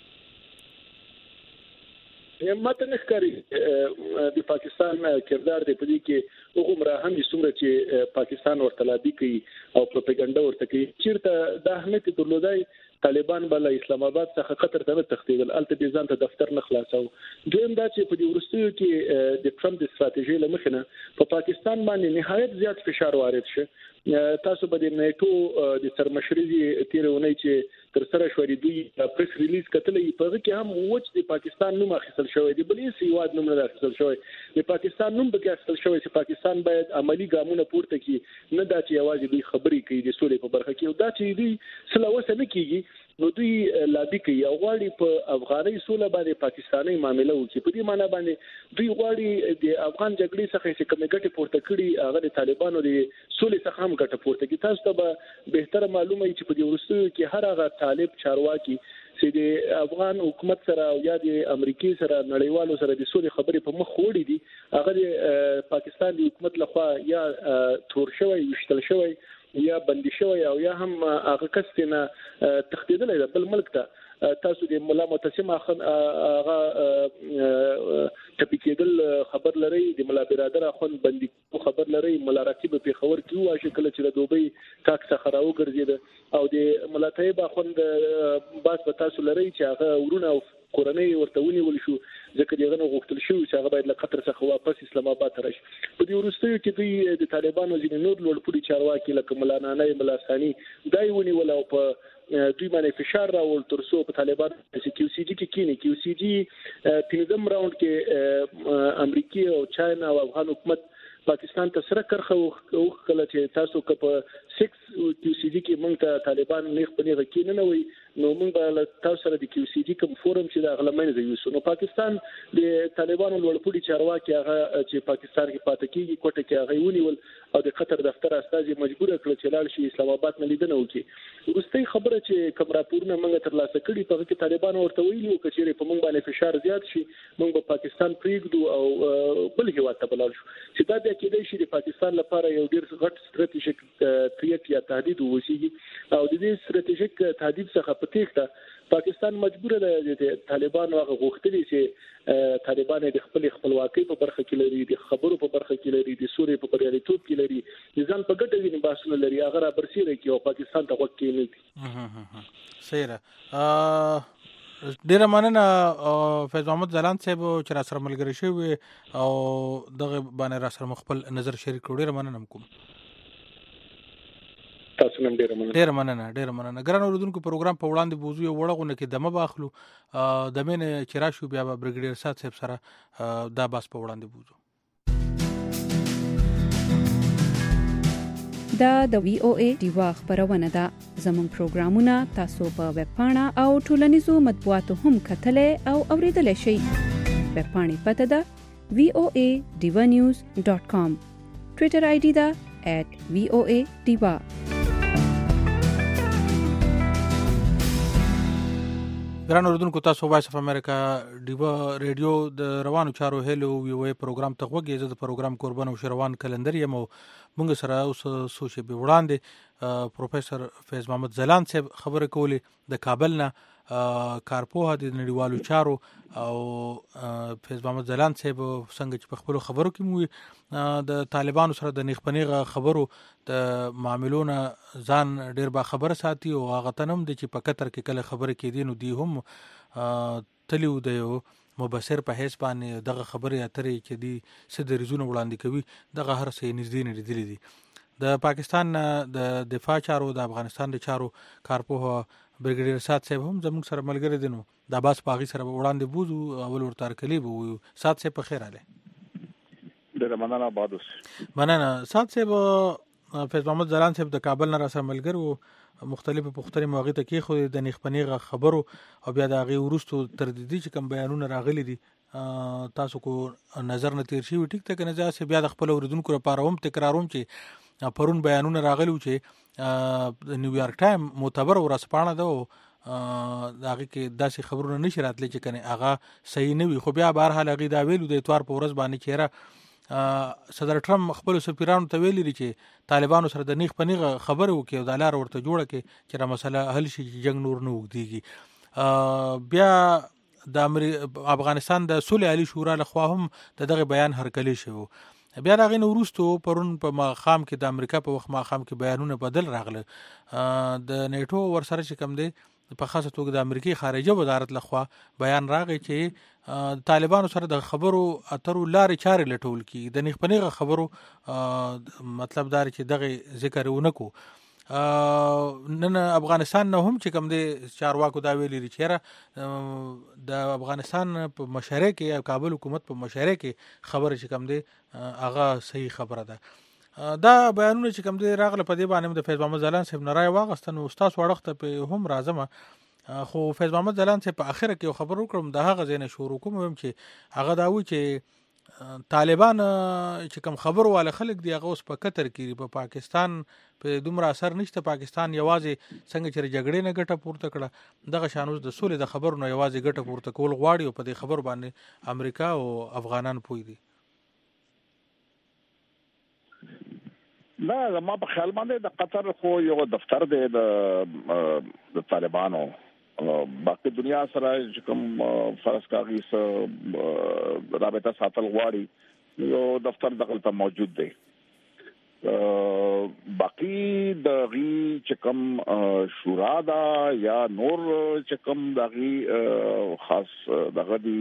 ماته نخکاری د پاکستان کردار دی په دې کې وګمرا هم څومره چې پاکستان ورته لابي کوي او پروپاګاندا ورته کوي چیرته د اهمیت درلودای طالبان بل اسلام آباد څخه قطر ته تختیدل الته د ځان ته دفتر نه خلاصو. دویم دا چې په دې ورستیو کې د ټرمپ د ستراتیژي لمخنه په پاکستان باندې نهایت زیات فشار وارد شو. تاسو به د نیټو د سرمشري تیرونه چې تر سره شوري دوی پریس ریلیز کتلې په هغه کې هم وچ د پاکستان نوم اخیستل شوی دی بلې سیواد نوم نه اخیستل شوی د پاکستان نوم به اخیستل شوی چې پاکستان باید عملی ګامونه پورته کړي نه دا چې یوازې دوی خبرې کوي د سولې په برخه کې او دا چې دوی سلوسه نه کیږي نو دوی لابي کوي او غواړي په افغاني سوله باندې پاکستاني معاملې وکړي. په دې معنی باندې دوی غواړي د افغان جګړې څخه چې کومه ګټه پورته کړي هغه د طالبانو د سولې څخه هم ګټه پورته کړي. تاسو ته به بهتره معلومه وي چې په دې ورستیو کې هر هغه طالب چارواکي چې د افغان حکومت سره او یا د امریکای سره نړیوالو سره د سولې خبرې په مخ وړي دي هغه د پاکستان د حکومت لخوا یا تور شوی وشتل شوی یا بندي شوی او یا هم هغه کسینه تختیدل بل ملک ته تاسو د مولا متسم اخن هغه ټپیکېدل خبر لري د مولا برادر اخن بندي خبر لري مولا رقیب په خبر کې واشه کله چې د دوبۍ تاک څخه راو ګرځید او د مولا طيب اخن باس په تاسو لري چې هغه ورونه کورنۍ ورته ونیول شو ځکه دغه نو غوښتل شو چې هغه باید له قطر څخه واپس اسلام آباد ته راشي. په دې ورستیو کې دوی د طالبانو ځینې نور لوړپوړي چارواکي لکه مولانا نایب ملاسانی دای ونیول او په دوی باندې فشار راول تر څو په طالبان چې کیو سی جی کې کینی کیو سی جی پینځم راوند کې امریکای او چاینا او افغان حکومت پاکستان ته سره کرخه او کله چې تاسو په 6 کیو سی جی کې مونږ ته طالبان نه خپل غکینه نه وي نو مونږ به تاسو سره د کیو سی جی کوم فورم چې د اغلمنه د یوسو نو پاکستان د طالبانو لوړپوړي چارواکي هغه چې پاکستان کې پاتې کیږي کوټه کې هغه ونیول او د قطر دفتر استازي مجبور کړ چې لاړ شي اسلام آباد نه لیدنه وکړي. ورستۍ خبره چې کوم راپورونه مونږ تر لاسه کړي په کې طالبان ورته ویلي چې چیرې په مونږ باندې فشار زیات شي مونږ به پاکستان پریږدو او بل هیواد ته بلل شو چې دا د کېدای شي د پاکستان لپاره یو ډیر غټ ستراتیژیک تقویت یا تهدید وشيږي او د دې ستراتیژیک تهدید څخه په تېښته پاکستان مجبور دی د طالبانو هغه غوښتنې چې طالبان د خپلواکۍ په برخه کې لري د خبرو په برخه کې لري د سوري په بریالیتوب کې لري د ځان په ګټه کې باسونه لري هغه را برسېږي کې او پاکستان ته وکړي نه صحیح ډیره مننه فیض محمد ځلاند صاحب چې را سره ملګری شوی او دغه باندې را سره خپل نظر شریک کړو. ډیره مننه کوم. تاسو نن ډیره مننه ګران اوریدونکو پروګرام په وړاندې بوزو یو وړغونه کې دمه باخلو د مینه چې راشو بیا به برګډیر سات صاحب سره دا باس په وړاندې بوزو. دا د وی او ای دیوا خبرونه ده. زموږ پروګرامونه تاسو په ویب پاڼه او ټولنیزو مطبوعاتو هم کتلای او اوریدلای شئ. ویب پاڼې پته ده voanews.com. ټویټر آی ډی ده @voadiva. ګران اوریدونکو تاسو وایس اف امریکا ډیوا ریډیو د روانو چارو هلو وی او ای پروګرام ته وګورئ. زه د پروګرام قربان او شروان کلندر یم او موږ سره اوس سوشي به وړاندې پروفیسور فیض محمد ځلاند صاحب خبرې کولې د کابل نه کارپوه د نړیوالو چارو او فیض محمد ځلاند صاحب څنګه چې په خپل خبرو کې مو د طالبانو سره د نیخپنیغه خبرو د معاملونو ځان ډیر با خبر ساتي او هغه تنم د چې په قطر کې کله خبرې کې دي نو دی هم تلیو د یو مبصر په حساب باندې دغه خبرې اترې چې دی سد ریزونه وړاندې کوي دغه هر څه نږدې نه لیدلې دي. د پاکستان د دفاع چارو د افغانستان د چارو کارپوه برګډیر سات صاحب هم زموږ سره ملګری دي. نو د باس پاغي سره وړاندې بوزو اول ورته کلی بو سات صاحب په خیر اله. ډیر مننه بادوس. مننه سات صاحب. فیض محمد ځلاند صاحب د کابل نه را سره ملګری وو مختلفه پختري موغه ته کې خو د نخپنیغه خبرو او بیا د غي ورستو تر دې چې کوم بیانونه راغلي دي تاسو کو نظر نه تیر شي ټیک ته کنه ځکه بیا د خپل اوریدونکو لپاره هم تکراروم چې پرون بیانونه راغلي چې د نیویارک ټایم معتبر ورسپانه ده داغه کې داسې خبرونه نشي راتلی چې کنه هغه صحیح نه وي خو بیا بهر حال غي دا ویلو د اتوار په ورځ باندې چیرې صدر ټرمپ خپل سفیرانو ته ویلي چې طالبانو سره د نیخ پنیغه خبره وکړي او د لار ورته جوړه کې چې را مسله حل شي جنگ نور نه وګديږي. بیا د افغانستان د صلح علی شورا لخوا هم دغه بیان هرکلی شو. بیا راغی نو ورستو پرون په ماخام کې د امریکا په وخت ماخام کې بیانونه بدل راغله. د نیټو ورسره چې کم دی په خاصه توګه د امریکای خارجه وزارت لخوا بیان راغی چې طالبانو سره د خبرو اترو لارې چارې لټول کی د نیخپنیغه خبرو مطلب دار چې دغه ذکر ونکو. نن افغانستان نه هم چې کوم د چارواکو دا ویلي چې د افغانستان په مشره کې کابل حکومت په مشره کې خبره چې کوم دی هغه صحیح خبره ده. دا بیانونه چې کوم دی راغله په دې باندې د فیض محمد ځلاند صاحب نه راي واغستن او استاد وړخته په هم راځم خو فیض محمد ځلاند صاحب په اخره کې خبر وکړم د هغه ځای نه شروع کوم چې هغه دا و چې طالبان چې کوم خبر واله خلک دی هغه اوس په قطر کې په پاکستان په دومره اثر نشته. پاکستان یوازې څنګه چې جګړې نه ګټه پورته کړه دغه شانوز د سولې د خبرونو یوازې ګټه پورته کول غواړي او په دې خبر باندې امریکا او افغانان پوي دي. نه ما په خیال باندې د قطر خو یو دفتر دی د طالبانو باقي دنیا سره چې کوم فرض کاغی سره رابطه ساتل غواړي یو دفتر دغلته موجود دی. باقي د غي چې کوم شورا دا یا نور چې کوم دغه خاص دغه دی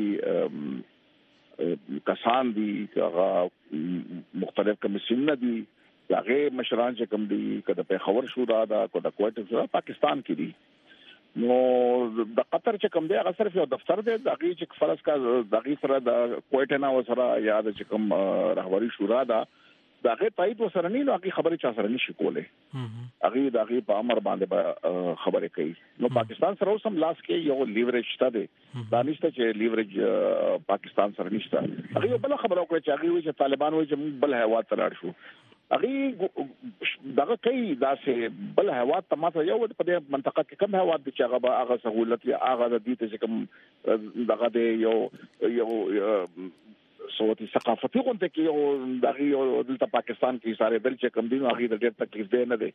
کسان دي هغه مختلف کمیسیون دي هغه مشران چې کوم دي کله په خبر شورا دا کله کوټ شورا پاکستان کې دي نو د قطر چې کوم دی هغه صرف یو دفتر دی دغه چې فرض کا دغه سره د کوټ نه وسره یا د چې کوم رهبری شورا دا دغه تایید وسره نه نو هغه خبره چا سره نشي کوله هغه دغه په امر باندې خبره کوي. نو پاکستان سره اوس هم لاس کې یو لیوریج شته دی دا نشته چې لیوریج پاکستان سره نشته. هغه بل خبره کوي چې هغه چې طالبان وایي چې بل هوا تلاړ شو هغه دغه کوي دا چې بل هوا تماته یو په دې منطقه کې کوم هوا د چاغه هغه سہولت یا هغه د دې ته کوم دغه دی یو صوتي ثقافتي غونډه کې او دغه د پاکستان کې ساره دل چې کم دینو هغه ډېر تکلیف دی نه دی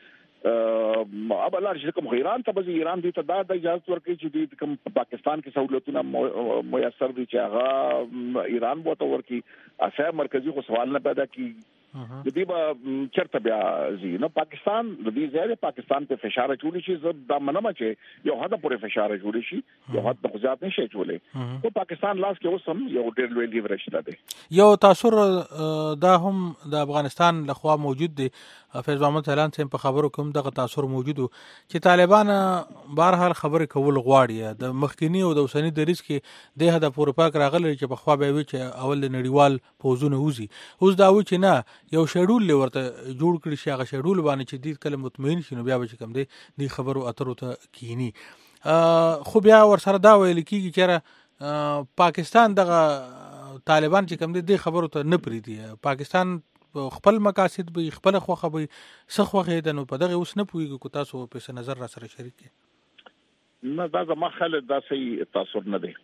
ابل چې کوم ایران ته به ایران دي ته دا د اجازه ورکړي چې د کوم پاکستان کې سہولتونه میسر دي چې هغه ایران بوته ورکړي اسه مرکزی خو سوال نه پیدا کی د دې به چرته بیا زی نو پاکستان د دې ځای پاکستان په فشار چولې شي زه دا منم چې یو حد پورې فشار جوړ شي یو حد په ځات نشي چولې او پاکستان لاس کې اوس هم یو ډېر لوی لیورج ده یو تاثر دا هم د افغانستان لخوا موجود دی فیض محمد اعلان سیم په خبرو کوم دغه تاثر موجود چې طالبان بهرحال خبره کول غواړي د مخکینی او د اوسنی دریس کې د هدا پورې پاک راغلی چې په خوا به وي چې اول نړیوال پوزونه وزي اوس دا و چې نه یو شیډول ورته جوړ کړی شي هغه شیډول باندې چې دې کله مطمئن شي نو بیا به کوم دی خبرو اترو ته کینی خو بیا ورسره دا ویل کیږي چې پاکستان دغه طالبان چې کوم دی خبرو ته نه پریدي پاکستان خپل مقاصد به خپل خوخه به سخوخه د نو په دغه اوس نه پويږي کو تاسو په نظر را سره شریک نه دا زما خل دا صحیح تاثر نه دی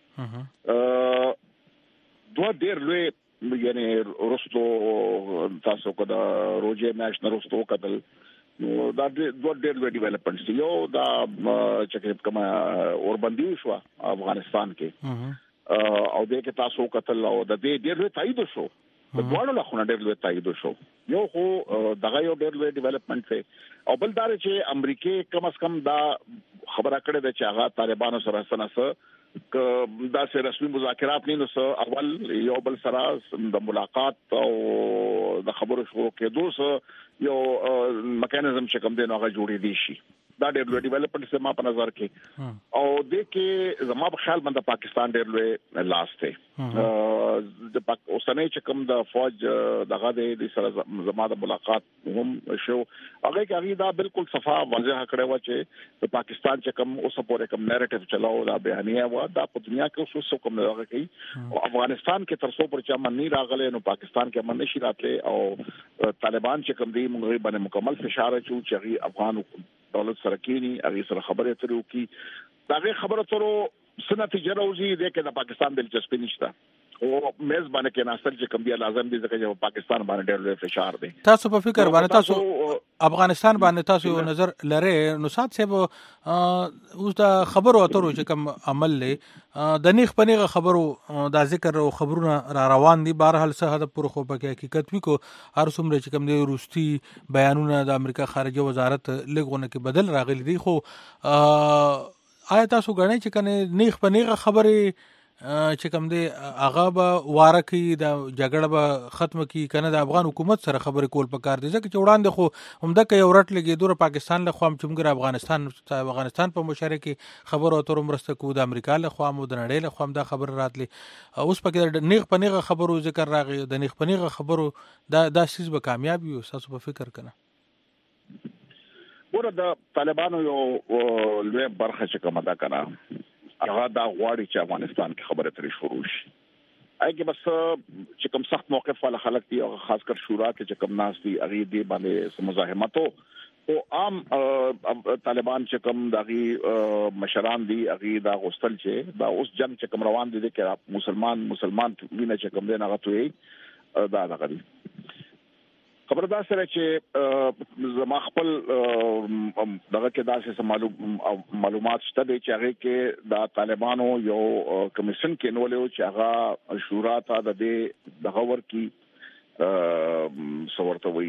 دوه ډېر لوی یعنی رستو تاسو کو دا روزه میاش نه رستو کتل نو دا دوه ډېر لوی ډیولپمنټس یو دا چې کومه اوربندي شو افغانستان کې او دې کې تاسو کتل او د دې ډېر لوی تایید شو د دوه له خونه ډېر لوی تایید شو یو خو دغه یو ډېر لوی ډیولپمنټ دی او بل دا چې امریکای کم از کم دا خبره کړې ده چې هغه طالبانو سره سناسه دا سه رسمي مذاکرات نه نو اول یو بل سره د ملاقات او د خبرو شروع کېدو سره یو میکانیزم چې کوم دی نو هغه جوړې دي شي دا ډېر لوی ډیولپمنټ سه ما په نظر کې او د کې زما په خیال باندې پاکستان ډېر لوی لاس دی د اوسنۍ چې کوم د فوج دغه د سره زما د ملاقات هم شو هغه کې دا بالکل صفه واضح کړه و چې د پاکستان چې کوم اوس پورې کوم نریټیو چلاو دا بیانیه و دا په دنیا کې اوس کوم نه راغی او افغانستان کې تر څو پر چې امن نه راغلی نو پاکستان کې امن نشي راتلی او طالبان چې کوم دی موږ باندې مکمل فشار چو چې افغان دولت سره کینی هغه سره خبرې اترې وکي دا خبره ترو سنتي جروزي د کې د پاکستان دلچسپي نشته او میزبانه کې ناصر چې کوم دی لازم دي ځکه چې پاکستان باندې ډېر فشار دی تاسو په فکر باندې تاسو افغانستان باندې تاسو یو نظر لري نو سات صاحب اوس دا خبرو اترو چې کوم عمل لې د نیخ پنیغه خبرو دا ذکر او خبرونه را روان دي بهرحال څه هدا پر خو په حقیقت وی کو هر څومره چې کوم دی روستي بیانونه د امریکا خارجه وزارت لګونه کې بدل راغلي دي خو آیا تاسو غواړئ چې کنه نیخ پنیغه خبره چې کوم دی هغه به واره کوي د جګړه به ختم کی کنه د افغان حکومت سره خبرې کول پکار دي ځکه چې وړاندې خو همدا کې یو رټ لګي دور پاکستان له خوا چمګر افغانستان په مشارکه خبرو اترو مرسته کو د امریکا له خوا مو د نړۍ له خوا دا خبر راتلی اوس پکې نیغ پنیغه خبرو ذکر راغی د نیغ پنیغه خبرو دا شیز به کامیاب وي تاسو په فکر کنه ګوره د طالبانو یو لوی برخه چې کومه ده کنه هغه دا غواړي چې افغانستان کې خبره ترې شروع شي اګه بس چې کوم سخت موقف والا خلک دي او خاص کر شورا کې چې کوم ناس دي هغه دي باندې مزاحمت او عام طالبان چې کوم دغه مشران دي هغه دا غوستل چې دا اوس جنگ چې کوم روان دي چې مسلمان وینه چې کوم دی هغه توي دا غوړي خبردار سره چې زما خپل دغه کې داسې معلومات شته چې هغه کې د طالبانو یو کمیشن کې نولې چې هغه شورا ته د دغه ورکی سورته وي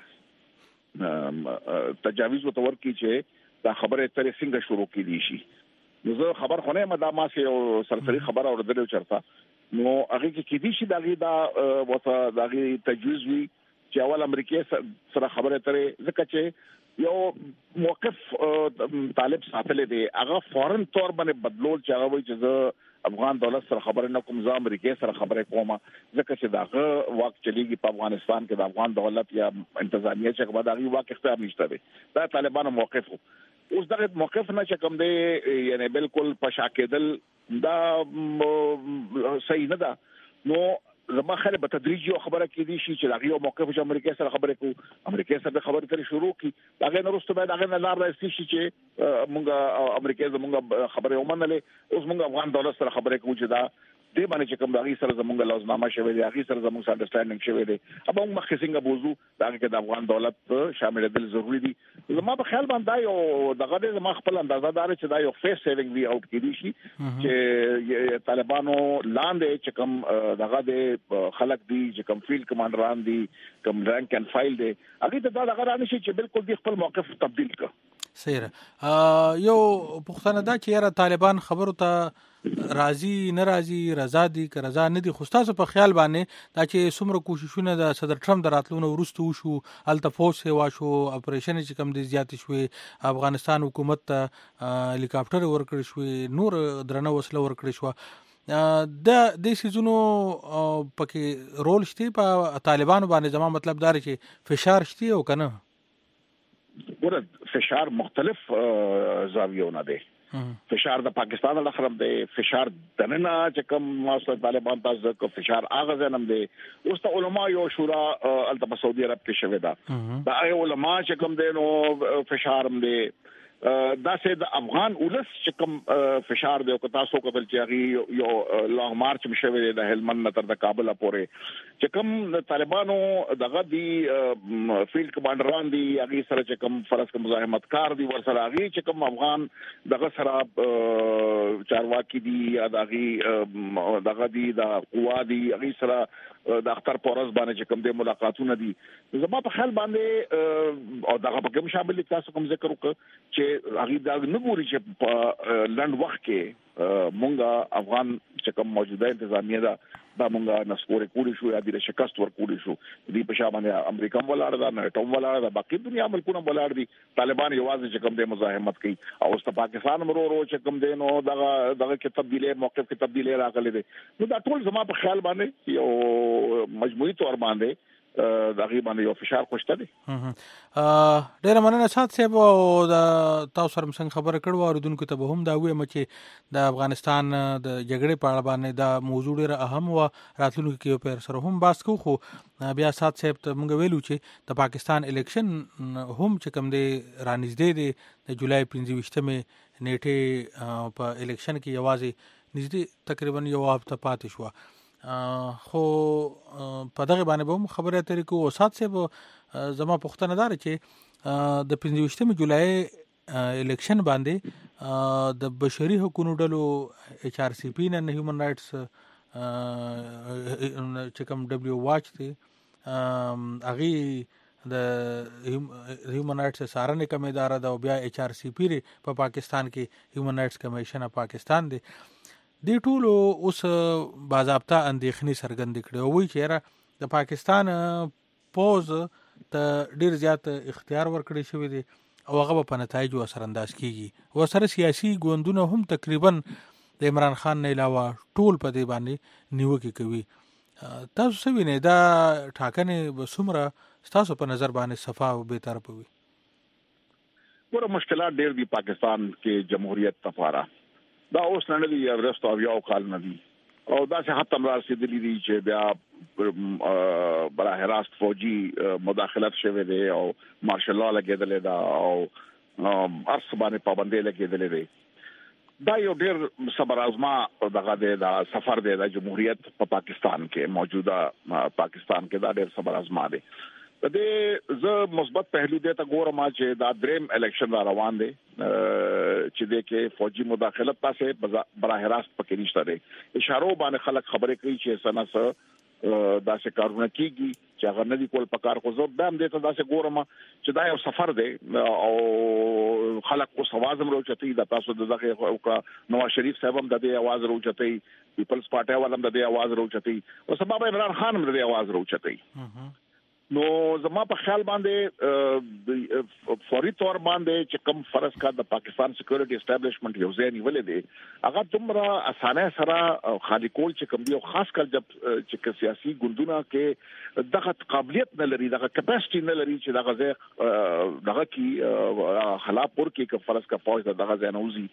تجاویز وتور کی چې دا خبره ترې څنګه شروع کیدی شي نو زه خبر خونه مدا ما سه یو سرسری خبر اوردل چرته نو هغه کې کیدی شي دا وته دغه تجویز وی چې اول امریکای سره خبره ترې ځکه چې یو موقف طالب ساتلې دی هغه فورن تور باندې بدلول چې هغه وایي چې افغان دولت سره خبره نه کوم ځم امریکای سره خبره کوم ځکه چې داغه وخت چلیږي په افغانستان کې د افغان دولت یا انتظامیه چې په دغه وخت اختیار نشته دی دا طالبانو موقف اوس دغه موقف نه چې کوم دی یعنی بالکل پشاکېدل دا صحیح نه ده نو زما خلک په تدریج یو خبره کې دي چې هغه یو موقف چې امریکای سره خبره کو امریکای سره خبره ترې شروع کی هغه نه وروسته باید هغه نه لار راځي چې مونږه امریکای زمونږه خبره ومنلې اوس مونږ افغان دولت سره خبره کوو چې دا دې باندې چې کوم دغه سره زمونږ لوزنامه شوی دی هغه سره زمونږ انډرستانډینګ شوی دی اب موږ مخکې څنګه بوزو دا کې د افغان دولت شامل دي ضروری دي زما په خیال باندې یو دغه د زما خپل اندازه دار چې دا یو فیس سیوینګ وی اوټ کړي شي چې طالبانو لاندې چې کوم دغه د خلک دي چې کوم فیلډ کمانډران دي کوم رانک اینڈ فایل دي هغه ته دا دغه رانه شي چې بالکل د خپل موقف تبديل کړي سیره یو پښتنه دا چې یاره طالبان خبرو ته راضی ناراضي رضا دي که رضا نه دي خو تاسو په خیال باندې دا چې څومره کوششونه د صدر ټرمپ د راتلونو وروسته وشو التفوس سیوا شو اپریشن چې کوم دي زیات شوي افغانستان حکومت ته هلیکاپټر ورکړی شو نور درنه وسله ورکړی شو د سيزونو پکې رول شته په طالبانو باندې زموږ مطلب دا چې فشار شته او کنه ورته فشار مختلف زاویونه دي فشار د پاکستان له خراب دی فشار دنه چې کوم ماسه طالبان تاسو کو فشار اغه زنم دی اوس ته علما یو شورا الته سعودي عرب کې شوی دا دا علما چې کوم دی نو فشار هم دی دا سه د افغان ولس چې کوم فشار دی او تاسو کول چې یو لانګ مارچ مشوي د هلمند تر د کابل پورې چې کوم طالبانو دغه دی فیلډ کمانډران دی هغه سره چې کوم فرض کوم مزاحمت کار دی ور سره هغه چې کوم افغان دغه سره چارواکي دی یا دغه دی د قوا دی هغه سره د اختر پورز باندې چې کوم د ملاقاتونه دي زما په خیال باندې او دغه په کوم شامل تاسو کوم ذکر وکړ چې هغه دا نه ګوري چې په لند وخت کې مونږه افغان چې کوم موجوده انتظامیه دا مونږه نسکورې کولی شو یا د شکست ور کولی شو دې په شابه امریکا ولاړ دا نه ټوم ولاړ دا باقي دنیا ملکونه ولاړ دي طالبان یوازې چې کوم د مزاحمت کوي او اوس ته پاکستان مرو چې کوم دین او دغه کې تبدیلی موقف کې تبدیلی راغلي دي نو دا ټول زما په خیال باندې یو مجموعي تور باندې دغه باندې یو فشار خوشته دي ډېر مننه سات صاحب او د تاسو سره څنګه خبره کړو اوریدونکو ته به هم دا وایم چې د افغانستان د جګړې په اړه باندې دا موضوع ډېر اهم و راتلونکي کې په سره هم بحث کوو خو بیا سات صاحب ته موږ ویلو چې د پاکستان الیکشن هم چې کوم دی رانږدې دی د جولای 25مې نیټه په الیکشن کې یوازې نږدې تقریبا یو هفته پاتې شو خو په دغه باندې به خبره اترې کو وسات سه زما پښتنه دار چې د 25 جولای الیکشن باندې د بشري حقوقو ډلو ایچ آر سی پی نه هیومن رائټس چې کوم دبليو واچ دی اغي د هیومن رائټس سارنه کوم اداره دا بیا ایچ آر سی پی په پاکستان کې هیومن رائټس کمیشن پاکستان دی دی ټول اوس باضابطه اندېښنې څرګندې کړې او وایي چې د پاکستان پوز ته ډیر زیات اختیار ورکړی شوی دی او هغه په نتایجو اثر انداز کیږي او سره سیاسي ګوندونه هم تقریبا د عمران خان نه علاوه ټول په دې باندې نیوکه کوي تاسو څه وینئ دا ټاکنې به څومره ستاسو په نظر باندې صفا او به طرفه وي ورته مشکلات ډیر دي پاکستان کې جمهوریت لپاره دا اوس نه دی ورستو او یو کال نه دی او دا چې حتی امر رسیدلی دي چې بیا براه راست فوجي مداخلت شوه دی او مارشل لا لګیدل دا او ارس باندې پابندۍ لګیدل دي دا یو ډیر صبر آزما دغه د سفر دی د جمهوریت په پاکستان کې موجوده پاکستان کې دا ډیر صبر آزما دی د دې ز مثبت پهلو دی ته ګورم چې دا دریم الیکشن روان دی چې د کې فوجي مداخلت تاسو براه راست پکې نشته دی اشاره باندې خلک خبرې کوي چې سنس دا څه کارونه کیږي چې هغه نه دی کول پکار خو زه دام دې ته دا څه ګورم چې دا یو سفر دی او خلک اوس आवाज وروچتي د تاسو دغه نواز شریف صاحب هم د دې आवाज وروچتي پیپلز پارټي ولهم د دې आवाज وروچتي او سبب عمران خان هم د دې आवाज وروچتي نو زما په خیال باندې فوري تور باندې چې کوم فرض کا د پاکستان سکیورټي اسټابلیشمنت یو ځای نیولې دي هغه دومره اسانه سره خالي کول چې کوم دی خاص کر جب چې سیاسي ګوندونه کې دغه قابلیت نه لري دغه کپاسټي نه لري چې دغه ځای دغه کی خلاف پور کې فرض کا فوج دغه ځای نه وزي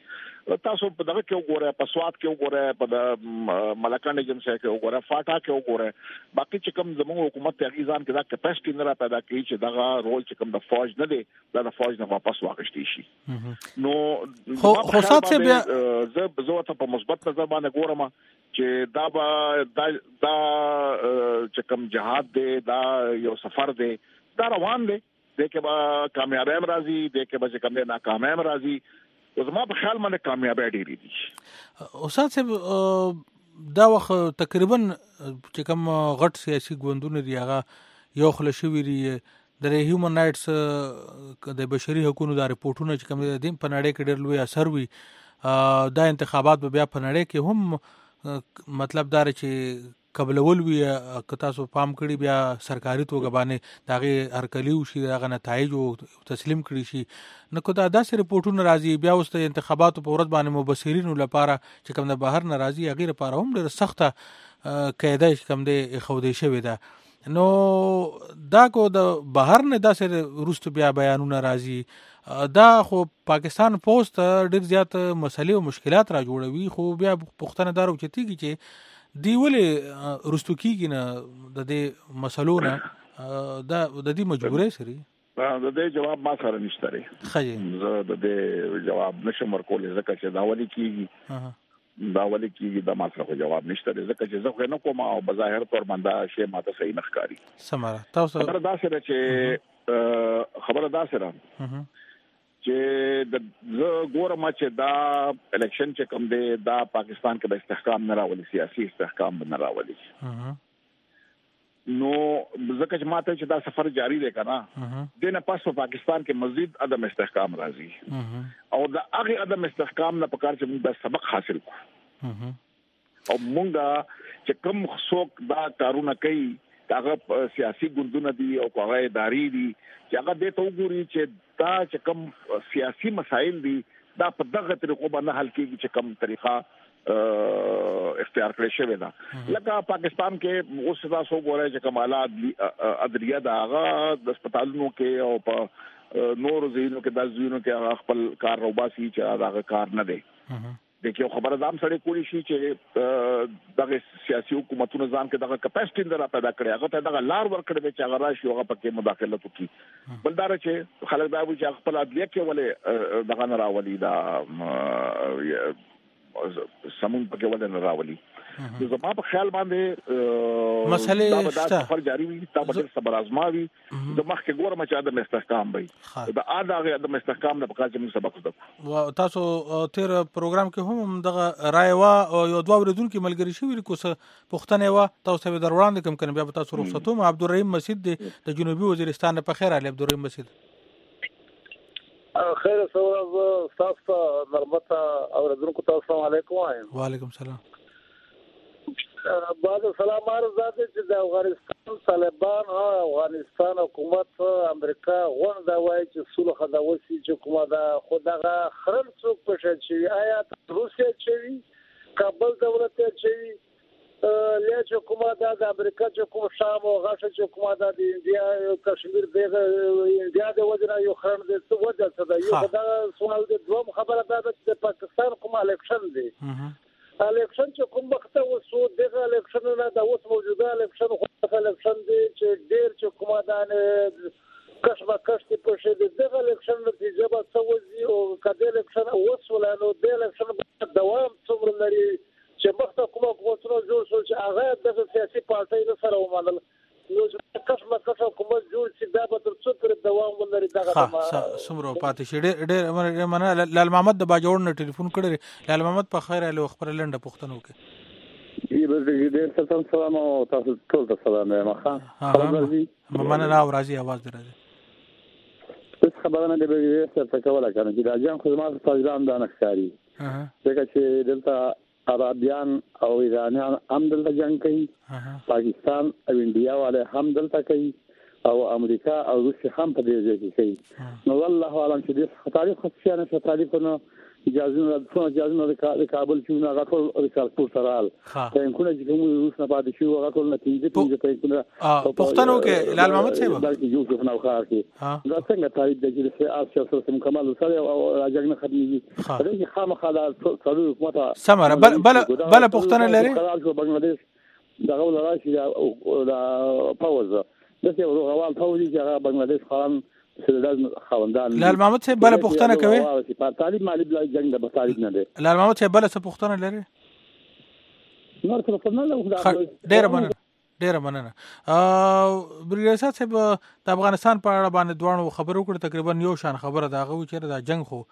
تاسو په دغه کې وګورئ په سواد کې وګورئ په د ملکانډ جمسه کې وګورئ فاټا کې وګورئ باقي چې کوم زموږ حکومت ته غیزان کې دا کپاسټي نه را پیدا کوي چې دغه رول چې کوم د فوج نه دی دا د فوج نه واپس واغشتي شي نو خو سات بیا زه ته په مثبت نظر باندې ګورم چې دا چې کوم جهاد دی دا یو سفر دی دا روان دی دغه به کامیابی راځي دغه به کوم ناکامیابی راځي زما په خیال باندې کامیابی ډیری دي استاد صاحب دا وخت تقریبا چې کوم غټ سیاسي ګوندونه دی هغه یو خل شوی دی د هیومن رائټس د بشري حقوقو د ریپورتونو چې کوم دي په نړۍ کې ډېر لوی اثر وي دا انتخابات به بیا په نړۍ کې هم مطلب دا چې قبلول وی که تاسو پام کړی بیا سرکاري توګه باندې داغه هرکلیو شي داغه نتایج تسلیم کړی شي نو کو دا داسې ریپورتونه راځي بیا اوس د انتخاباتو په ورځ باندې مبصرینو لپاره چې کوم د بهر ناراضي غیر لپاره هم ډېر سخته قاعده کوم دی خوده شوی ده نو دا کو د بهر نه داسې روست بیا بیانونه راځي دا خو پاکستان پوسټ ډېر زیات مسلې او مشکلات را جوړوي خو بیا پښتنه دارو چتیږي چې دی ولې رستو کیږي نه د دې مسلو نه د دې مجبورې سری د دې جواب ما سره نشته لري خجه زه د دې جواب نشم ورکولای ځکه چې دا ولې کیږي دا ما سره جواب نشته لري ځکه چې زه نه کوم او بظاهر تور باندې شی ماته صحیح نخکاری سماره تاسو خبر دا سره چې د زه ګورم چې دا الیکشن چې کوم دی دا پاکستان کې د استحکام نه راولي سیاسي استحکام نه راولي نو ځکه چې ماته چې دا سفر جاری دی کنه دنه پاس په پاکستان کې مزید عدم استحکام راځي او دا هغه عدم استحکام نه پکار چې موږ سبق حاصل کو او موږ چې کوم څوک دا کارونه کوي هغه سیاسي ګوندونه دي او هغه اداري دي چې هغه د ته وګوري چې دا چې کوم سیاسي مسایل دي دا په دغه طریقو باندې حل کیږي چې کوم طریقه اختیار کړی شوی دا لکه پاکستان کې اوس تاسو ګورئ چې کومه عدلیه دا هغه د هسپتالونو کې او په نور ځینو کې د ځینو کې خپل کار روباسي چې هغه کار نه دی دغه خبره دام سره کولی شي چې دغه سیاسي حکومتونو ځان کې دغه کپاسټي نه پیدا کړي هغه ته دغه لار ورکړي چې هغه راشي هغه پکې مداخلت وکړي بلدار چې خلک دا وایي چې خپل عدلیه کې ولې دغه نه راولي دا سمون پکې ولې نه راولي زما په خیال باندې مسئله دا سفر جاری وي دا به صبر آزماوي د مخ کې ګورم چې عدم استحکام وي دا اده عدم استحکام نه پکار چې موږ سبق وکړو او تاسو تیر پروګرام کې هم دغه رائے وا او یو دوه ورځونکو ملګری شوی کوسه پښتنه وا تاسو به دروړاندې کوم کنه بیا تاسو رخصتوم عبدالرحیم مسجد د جنوبي وزیرستان په خیر علي عبدالرحیم مسجد خیر سره تاسو نرمت او درنو تاسو علیکم وعلیکم السلام بعد سلام عرض ده چې د افغانستان طالبان او افغانستان حکومت امریکا غون دا وایي چې صلح دا وسی چې کومه دا خدغه خرل څوک پښه چې آیا روسیا چې کابل دولت چې لیاچ کومه دا د امریکا چې کوم شام او غاښ چې کومه دا د انډیا کشمیر دغه انډیا د وجنه یو خرن د څه وجه څه دا یو دا سوال د دوم خبره ده چې پاکستان کوم الیکشن دی الیکشن چې کوم وخت وسو دغه الیکشن نه دا اوس موجوده الیکشن خو الیکشن دی چې ډیر چې کومه دا کشمه کشت په شه دغه الیکشن نتیجه به څه او کله الیکشن وسولانو د الیکشن دوام څومره لري چې مخته کومه کوڅه جوړ شو چې هغه د سیاسي پارټۍ نه سره ومنل نو چې کشمه کشو کومه جوړ چې دا به تر څو پر دوام ولري دغه ما سمرو پاتې شي ډېر مننه لال محمد د باجوړ نه ټلیفون کړی لال محمد په خیر له خبر لنډه پښتنو کې ای به دې ستاسو سلام او تاسو ټول ته سلام ها مننه او راځي आवाज درځي څه خبره نه دی به څه کوله کنه چې د اجان خدمات طالبان د نخاري دغه چې دلته عربیان او ایرانیان هم دلته جنگ کوي پاکستان او انډیا والے هم دلته کوي او امریکا او روسیا هم په دې ځای کې کوي نو والله اعلم چې د تاریخ خصيانه تاریخونو اجازه د کابل چې نه غاټول د کارپور سرال ټینګونه چې کوم روس نه پاتې شو غاټول نتیجه ټینګونه پښتنو کې لال محمد صاحب بلکې یوسف نو خار کې دا څنګه تاریخ د جې سیاست سره مکمل سره او راځنه ختمي دي خامخا د ټولو حکومت سمره بل پښتنه لري بنگلاديش دغه ولراشي د پاوز د څه ورغوال فوجي چې بنگلاديش خان خوندان لال محمد صاحب بل پښتنه کوي په تعلیم مالی بل جنگ د تعلیم نه دی لال محمد صاحب بل څه پښتنه لري نور څه پښتنه لري ډېر مننه بریاست صاحب د افغانستان په اړه باندې دوه خبرو کړ تقریبا یو شان خبره دا غو چې دا جنگ خو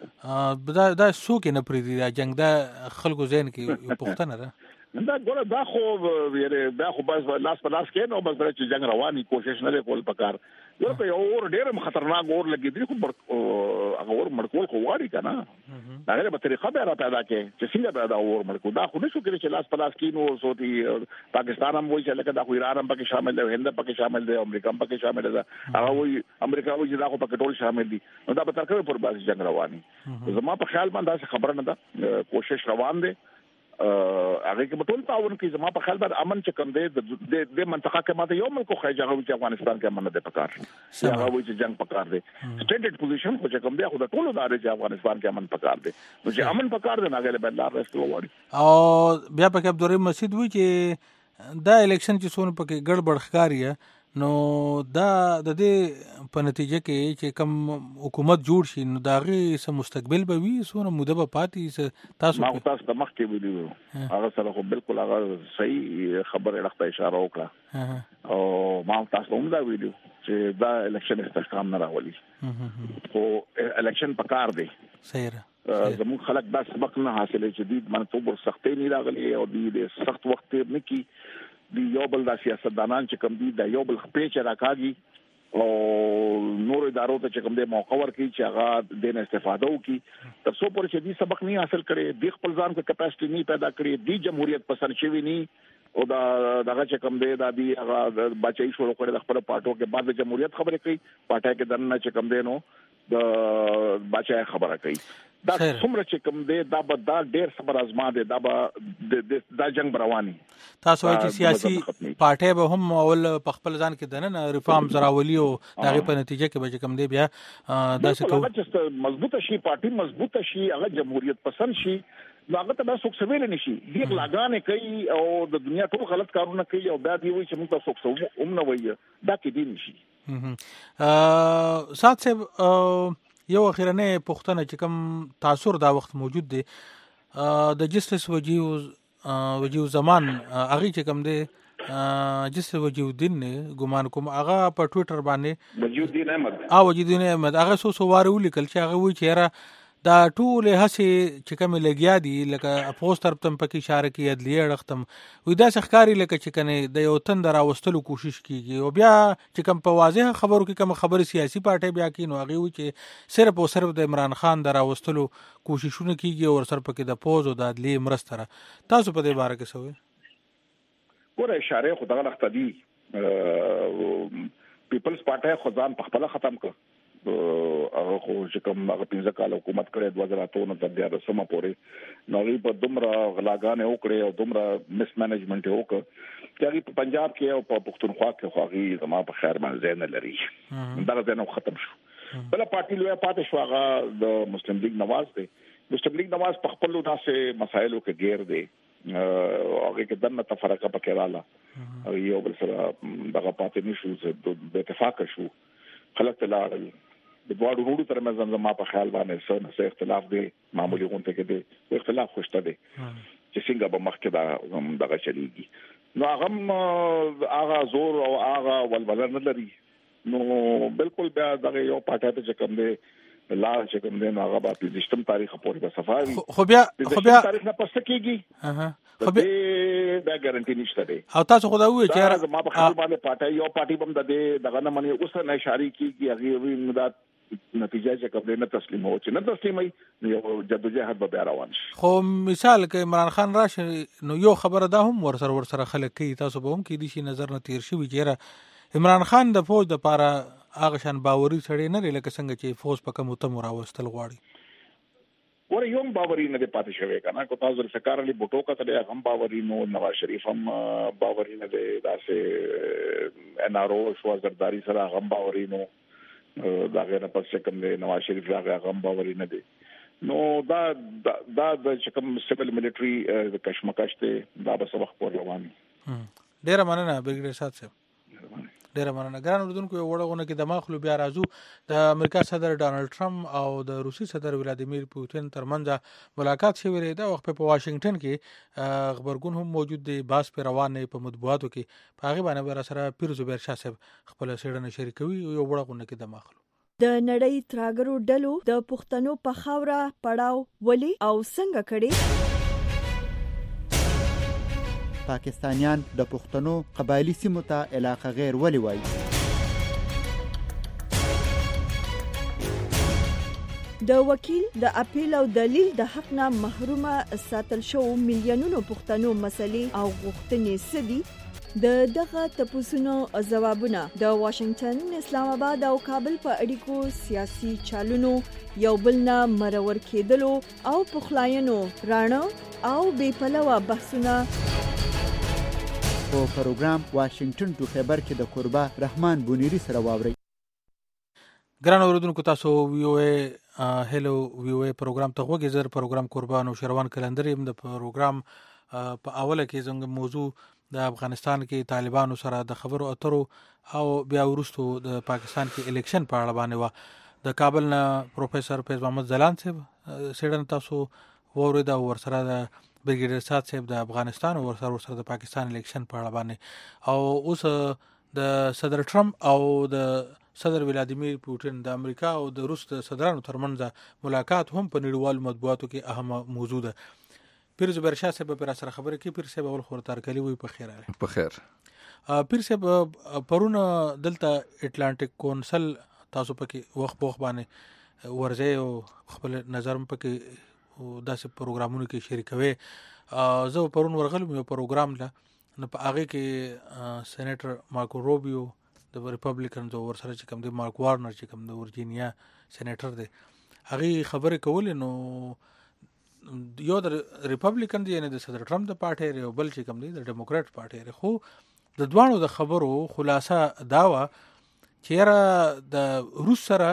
دا سوق نه پریدي دا جنگ دا خلکو ذهن کې پښتنه ده دا ګوره دا خو دا خو بس لاس په لاس کې نو بس چې جنگ رواني کوشش نه کول پکار یو په اور ډېر خطرناک اور لګیدي خو هغه اور مړکول خو واري کنه دا غره په طریقه به را پیدا کې چې څنګه دا اور مړکو دا خو نشو کېږي چې لاس په لاس کې نو سوتي پاکستان هم وایي چې لکه دا خو ایران هم پکې شامل دی هند پکې شامل دی امریکا هم پکې شامل دی هغه وایي امریکا وایي دا خو پکې ټول شامل دي نو دا به تر کومه پر باسي جنگ رواني زما په خیال باندې خبره نه ده کوشش روان دي هغه کې ټول تعاون کوي زما په خیال باندې امن چې کوم دی د منطقه کې ماته یو ملک خو ځای چې افغانستان کې امن نه پکار هغه وایي چې جنگ پکار دی سټینډرډ پوزیشن خو چې کوم دی خو د ټولو داري چې افغانستان کې امن پکار دی نو چې امن پکار دی نه غل بل لار رسټو وړي او بیا په عبدالرحیم مسجد وی چې دا الیکشن چې سونه پکې ګډوډ ښکاری نو دا د دې په نتیجه کې چې کوم حکومت جوړ شي نو دا غي سم مستقبل به وي سونه موده به پاتې تاسو ما تاسو د مخ کې ویلو هغه سره خو بالکل هغه صحیح خبره راځي اشاره وکړه او ما تاسو هم دا ویلو چې دا الیکشن استحکام نه راولي خو الیکشن پکار دی صحیح زموږ خلک دا سبق نه حاصلې چې د منطوب سختۍ نه راغلي او د سخت وخت نه کی دی یو بل د سیاستدانان چې کوم دي د یو بل خپې چې راکاږي او نور ادارو ته چې کوم دي موقع ورکړي چې هغه د استفاده وکړي تر څو پر چې دې سبق نه حاصل کړي د خپل ځان کو کیپاسټي نه پیدا کړي د جمهوریت پسند شوی نه او دا دغه چې کوم دی د دې هغه بچي شروع کړي د خپل پارټو کې بعد د جمهوریت خبره کوي پارټای کې دنه چې کوم دی نو د بچي خبره کوي دا څومره چې کوم دی دا به دا ډېر صبر ازما دی دا جنگ رواني تاسو چې سیاسي پارټي به هم اول په خپل ځان کې دنه ریفارم زراولي او دغه په نتیجه کې به کوم دی بیا دا څه کوي چې مضبوطه شي پارټي مضبوطه شي هغه جمهوریت پسند شي هغه ته به څوک سویل نشي دې لاګانې کوي او د دنیا ټول غلط کارونه کوي او بیا دی وایي چې موږ څوک سوم نه وایي دا کې دي نشي سات صاحب یو اخیرنه پښتنه چې کوم تاثیر دا وخت موجود دی د جسټس وجیو زمان هغه چې کوم دی جسټس وجیو الدین ګمان کوم هغه په ټوئیټر باندې وجیو الدین احمد وجیو الدین احمد هغه سو واره ولیکل چې هغه وی چې را دا ټول هڅه چې کوم لګیا دي لکه اپوز طرف تم پکې اشاره کوي عدلیه رختم وې دا ښکاری لکه چې کنه د یو تند راوستلو کوشش کیږي او بیا چې کوم په واضح خبرو کې کوم خبر سیاسي پارټي بیا کې نو هغه و چې صرف او صرف د عمران خان د راوستلو کوششونه کیږي او سر پکې د پوز او د عدلیه مرسته تاسو په دې باره کې سوې ګوره اشاره خدای لخت دي پیپلز پارټي خدان په خپل ختم کړ هغه خو چې کوم هغه 15 کال حکومت کړی 2008 نه تر 2010 پورې نو په دومره غلاګانې وکړې او دومره مس مینجمنت وکړ چې هغه په پنجاب کې او په پښتونخوا کې خو هغه زما په خیر باندې نه لري دا ځنه ختم شو بل پارټي لوی پاتې شو هغه د مسلم لیگ نواز دی مسلم لیگ نواز په خپل داسې مسایلو کې غیر دی هغه کې دنه تفرقه پکې رااله او یو بل سره دغه پاتې نشو د اتفاق شو خلک تلاړل د دوه ورونو تر منځ زما په خیال باندې څه اختلاف دی معمولی غونډه کې دی اختلاف خوشته دی چې څنګه به مخکې دا دغه چلیږي نو هغه زور او هغه ولولر نه لري نو بالکل بیا دغه یو پټه ته کوم دی لا چې کوم دی هغه په دشتم تاریخ پورې به صفاوي خو بیا تاریخ نه پسته کیږي خو بیا ګارانټي نشته دی او تاسو خو دا وایي چې ما په خپل باندې پټه یو پارټي بم د دغه نه مني اوس نه اشاره کیږي هغه وی مدد نتیجه چې قبل نه تسلیم هو چې نه تسلیمي یو جدوجہد به روان شي خو مثال کې عمران خان راشه نو یو خبره ده هم ورسره خلک کوي تاسو به هم کې دي شي نظر نه تیر شي ویره عمران خان د فوج د پاره هغه شان باوري سړی نه لکه څنګه چې فوج په کوم تم راوستل غواړي ور یو باوري نه پاتې شوی کنه کو تاسو سرکار علی بوټو کا ته هم باوري نو نواز شریف هم باوري نه دی داسې ان ار او شو زرداری سره هم باوري نو دا غیر پس کوم دی نواز شریف هغه هم باوري نه دی نو دا د کوم سیول ملټری د کشمکش ته دا به سبق پر روان ډیر مننه برګریډر صاحب ډیر مننه ګران اردوونکو یو وړغونه کې د ماخلو بیا راځو د امریکا صدر ډانلډ ټرمپ او د روسي صدر ولادیمیر پوتین ترمنځ ملاقات شوی دی دا وخت په واشنگټن کې خبرګون هم موجود دی باس په روان نه په مطبوعاتو کې په هغه باندې ور سره پیر زبیر شاه صاحب خپل سیړنه شریکوي یو وړغونه کې د ماخلو د نړۍ تراګرو ډلو د پښتنو په خاوره پړاو ولي او څنګه کړي پاکستانیان د پښتنو قبایلی سیمو ته علاقه غیر ولي وایي د وکیل د اپیل او دلیل د حق نه محرومه ساتل شو میلیونونو پښتنو مسلې او غوښتنې سدي د دغه تپوسونو ځوابونه د واشنگټن، اسلام آباد او کابل په اړیکو سیاسي چالونو یو بل نه مرور کېدلو او پخلاینو رانه او بې پلوه بحثونه په پروګرام واشنگټن ټو خیبر کې د قربا رحمان بونیری سره واوري. ګران اوردونکو تاسو وی او ای هلو وی او ای پروګرام ته وګورئ. زر پروګرام قربان او شروان کلندر يم د پروګرام په اوله کې څنګه موضوع د افغانستان کې طالبانو سره د خبرو اترو او بیا ورستو د پاکستان کې الیکشن په اړه باندې و د کابل نه پروفیسور فیض محمد ځلان صاحب سیډن تاسو وورید او ورسره د برګیډر سات صاحب د افغانستان او ورسره د پاکستان الیکشن په اړه باندې او اوس د صدر ټرمپ او د صدر ولادیمیر پوتین د امریکا او د روس د صدرانو ترمنځ ملاقات هم په نړیوالو مطبوعاتو کې اهم موضوع ده. پیر زبیر شاه صاحب پر سره خبره کې پیر صاحب اول خورتار کلی وي په خیر اله په خیر پیر صاحب پرونه دلته اټلانټیک کونسل تاسو پکې وخت باندې ورځي او خپل نظر پکې داسې پروګرامونو کې شریکوي. زه پرون ورغلم یو پروګرام له په هغه کې سېنیټر مارکو روبیو د ریپبلیکنز او ورسره چې کوم دی مارک وارنر چې کوم د ورجینیا سېنیټر دی هغه خبرې کولې نو یو د ریپبلیکن دی یعنی د صدر ټرمپ د پارټي او بل چې کوم دی د ډیموکرات پارټي خو د دوانو د خبرو خلاصه داوا چې را د روس سره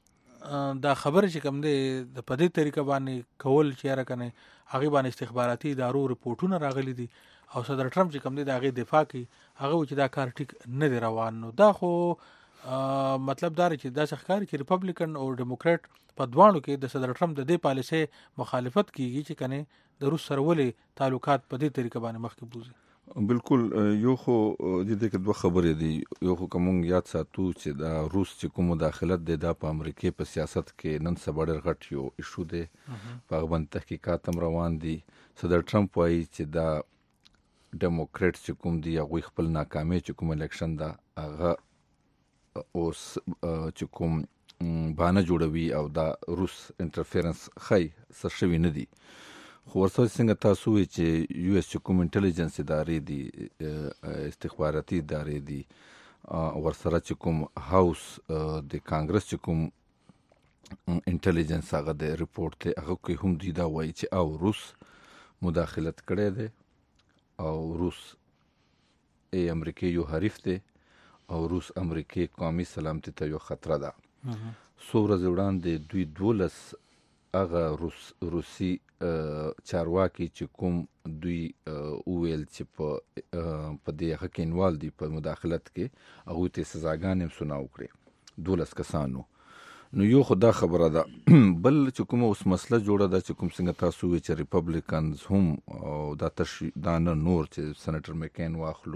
د خبر چې کوم دی د پدې طریقه باندې کول چې را کنه هغه باندې استخباراتي ادارو رپورټونه راغلي دي او صدر ټرمپ چې کوم دی د هغه دفاع کوي هغه چې دا کار ټیک نه دی روان نو دا خو مطلب دا چې دا ښکاري چې ریپبلیکن او ډیموکرات په دوانو کې د صدر ټرمپ د دې پالیسي مخالفت کیږي چې کنه د روس سره ولې تعلقات په دې طریقه باندې مخکې بوزي. بالکل یو خو د دې کې دوه خبرې دي. یو خو کوم یاد ساتو چې دا روس چې کوم مداخلت دی د امریکای په سیاست کې نن سبا ډېر غټ یو ایشو دی په باندې تحقیقات هم روان دي. صدر ټرمپ وایي چې دا ډیموکرات چې کوم دی هغه خپل ناکامي چې کوم الیکشن دا هغه اوس چې کوم باندې جوړوي او دا روس انټرفیرنس خای سرشوي نه دي. خو ورسره څنګه تاسو وی چې یو اس کوم انټيليجنس ادارې دي استخباراتي ادارې دي ورسره چې کوم هاوس د کانګرس چې کوم انټيليجنس هغه د ریپورت ته هغه کې هم دی دا وایي چې او روس مداخلت کړي دي او روس امریکای یو حریف دی او روس امریکای قومي سلامتی ته یو خطر ده. سو ورځې وړاندې دوی 12 هغه روسي چارواکي چې کوم دوی اویل چې په دې هغه کې انوال دي په مداخلت کې هغه ته سزاګانې هم سنا وکړي 12 کسانو. نو یو خدا خبره ده بل چې کوم اوس مسله جوړه ده چې کوم څنګه تاسو وی چې ریپبلیکنز هم او دا نور چې سېنیټر مکین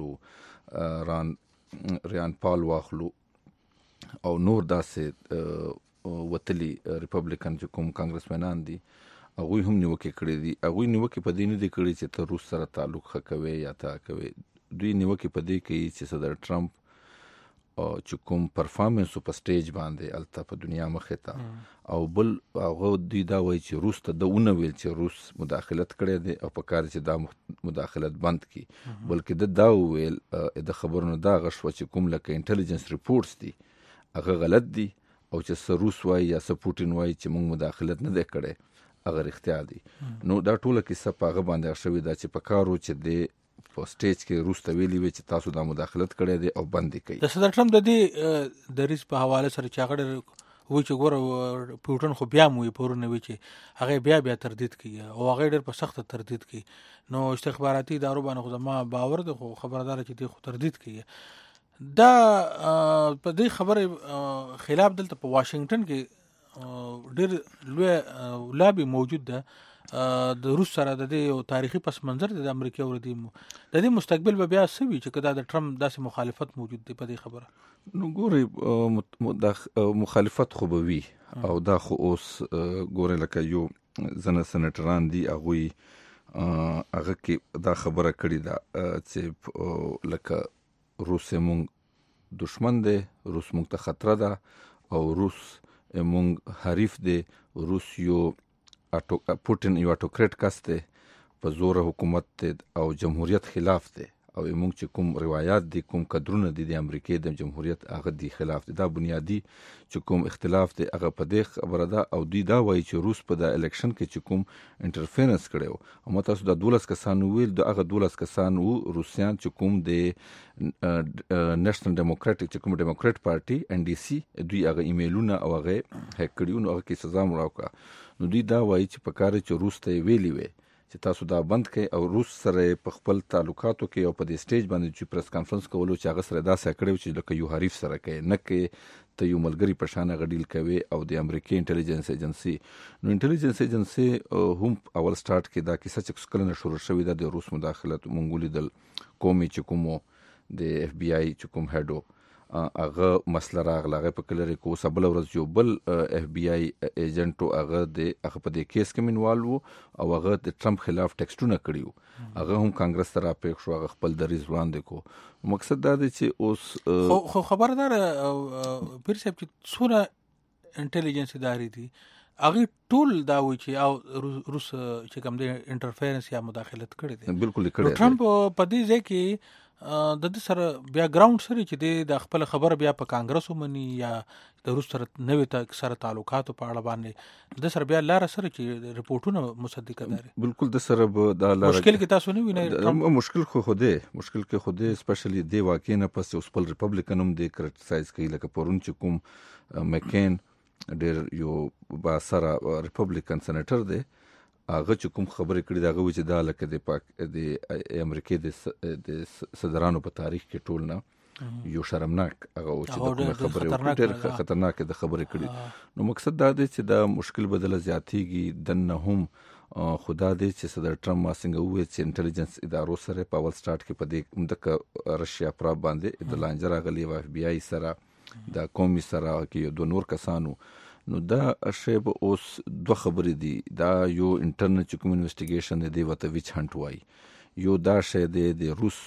واخلو ریان پال واخلو او نور داسې وتلی ریپبلیکن چې کوم کانګرسمنان دي هغه هم نیوکه کړې دي. هغه نیوکه په دې نه دي کړې چې ته روس سره تعلق خکوي یا تا کوي. دوی نیوکه په دې کې چې صدر ټرمپ چې کوم پرفارمنس په سټیج باندې الته په دنیا مخه ته او بل هغه دوی دا وایي چې روس ته دونه ویل چې روس مداخلت کړي دي او په کار چې دا مداخلت بند کی بلکې دا ویل د خبرونو دا غشو چې کوم لکه انټيليجنس ریپورټس دي هغه غلط دي او چې روس وایي یا پوتین وایي چې موږ مداخلت نه دی کړی هغه اختیار دي. نو دا ټوله کیسه په هغه باندې شوې ده چې په کارو چې د په سټیج کې روس ته ویلي وي چې تاسو دا مداخلت کړی دی او بند کړئ. د صدر ټرمپ د دې دریځ په حواله سره چې هغه وی چې ګوره پوټن خو بیا مو پورونه وی چې هغه بیا تردید کوي او هغه ډېر په سخت تردید کوي. نو استخباراتي ادارو باندې خو زما باور ده خو خبردار چې دی خو تردید کوي. دا په دې خبره خلاف دلته په واشنگټن کې ډېر لوی لابي موجود ده د روس سره د دې تاریخي پس منظر د امریکا او د دې مستقبل به بیا سوي چې کدا د ټرمپ داسې مخالفت موجود دی په دې خبره. نو ګوري مخالفت خو به وي او دا خو اوس ګوري لکه یو زنه سنټران دي هغه کې دا خبره کړې ده چې لکه روس مونږ دشمن دی، روس مونږ ته خطر ده او روس مونږ حریف دی. روس یو پوټین یو اټوکریټ کس دی، په زور حکومت دی او جمهوریت خلاف دی او موږ چې کوم روایت دي کوم قدرونه دي د امریکای د جمهوریت هغه دی خلاف دي. دا بنیادی چې کوم اختلاف دی هغه په دې خبره ده او دوی دا وایي چې روس په د الیکشن کې چې کوم انټرفیرنس کړو او تاسو د 12 کسانو ویل د هغه 12 کسان وو روسیان چې کوم د نېشنل ډیموکراټیک چې کوم ډیموکراټ پارټي NDC دوی هغه ایمیلونه او هغه هک کړیو نو هغه کې سزا مراوکا. نو دوی دا وایي چې په کار چې روس ته ویلی وي چې تاسو دا بند کړئ او روس سره په خپل تعلقاتو کې او په دې سټیج باندې چې پریس کانفرنس کولو چې هغه سره دا سکړو چې لکه یو حریف سره کوي نه کې ته یو ملګری په شان غډیل کوي. او د امریکای انټيليجنس ایجنسي نو انټيليجنس ایجنسي هم اول سٹارټ کې دا کیسه چې کله شروع شوې ده د روس مداخلت منګولي دل قومي چې کومو د FBI چې کوم هډو هغه مسله راغله هغه په کلری کو سبل ورځ یو بل FBI ایجنټو هغه په دې کیس کې منوال وو او هغه د ټرمپ خلاف ټیکسټونه کړیو هغه هم کانګرس ته راپېښ شو هغه خپل دریځ وړاندې کو. مقصد دا دی چې اوس خو خبردار پیر صاحب چې څوره انټيليجنس ادارې دي هغه ټول دا وایي چې او روس چې کوم د انټرفیرنس یا مداخلت کړی دی بالکل کړی. ټرمپ په دې ځای کې د دې سره بیا ګراوند سره چې د خپل خبر بیا په کانګرس ومني یا د روس سره نوې سره تعلقات په اړه باندې د سره بیا لار سره چې رپورټونه مصدق کړي بالکل د سره دا لار مشکل کې تاسو نه وینئ. مشکل کې خوده سپیشلی دی واقع نه پس اوس په ریپبلیکن هم د کرټیسایز کوي لکه پرون چې کوم مکین ډېر یو با سره ریپبلیکن سېنیټر دی هغه چې کوم خبرې کړې دا غوي چې دا لکه د امریکای د صدرانو په تاریخ کې ټول نه یو شرمناک هغه چې خبرې ډېر خطرناک د خبرې کړې. نو مقصد دا دی چې دا مشکل بدله زیاتېږي دنه هم خدا دې چې صدر ټرمپ ما څنګه وې چې انټيليجنس ادارو سره په اول سٹارټ کې په دې مدک رشیا پر باندې د لانجر غلي او FBI سره د قومي سره کې یو دوه نور کسانو. نو دا شی به اوس دوه خبرې دي. دا یو انټرنل کوم انویسټیګیشن دی وته ویچ هانټ وای یو دا شی دی د روس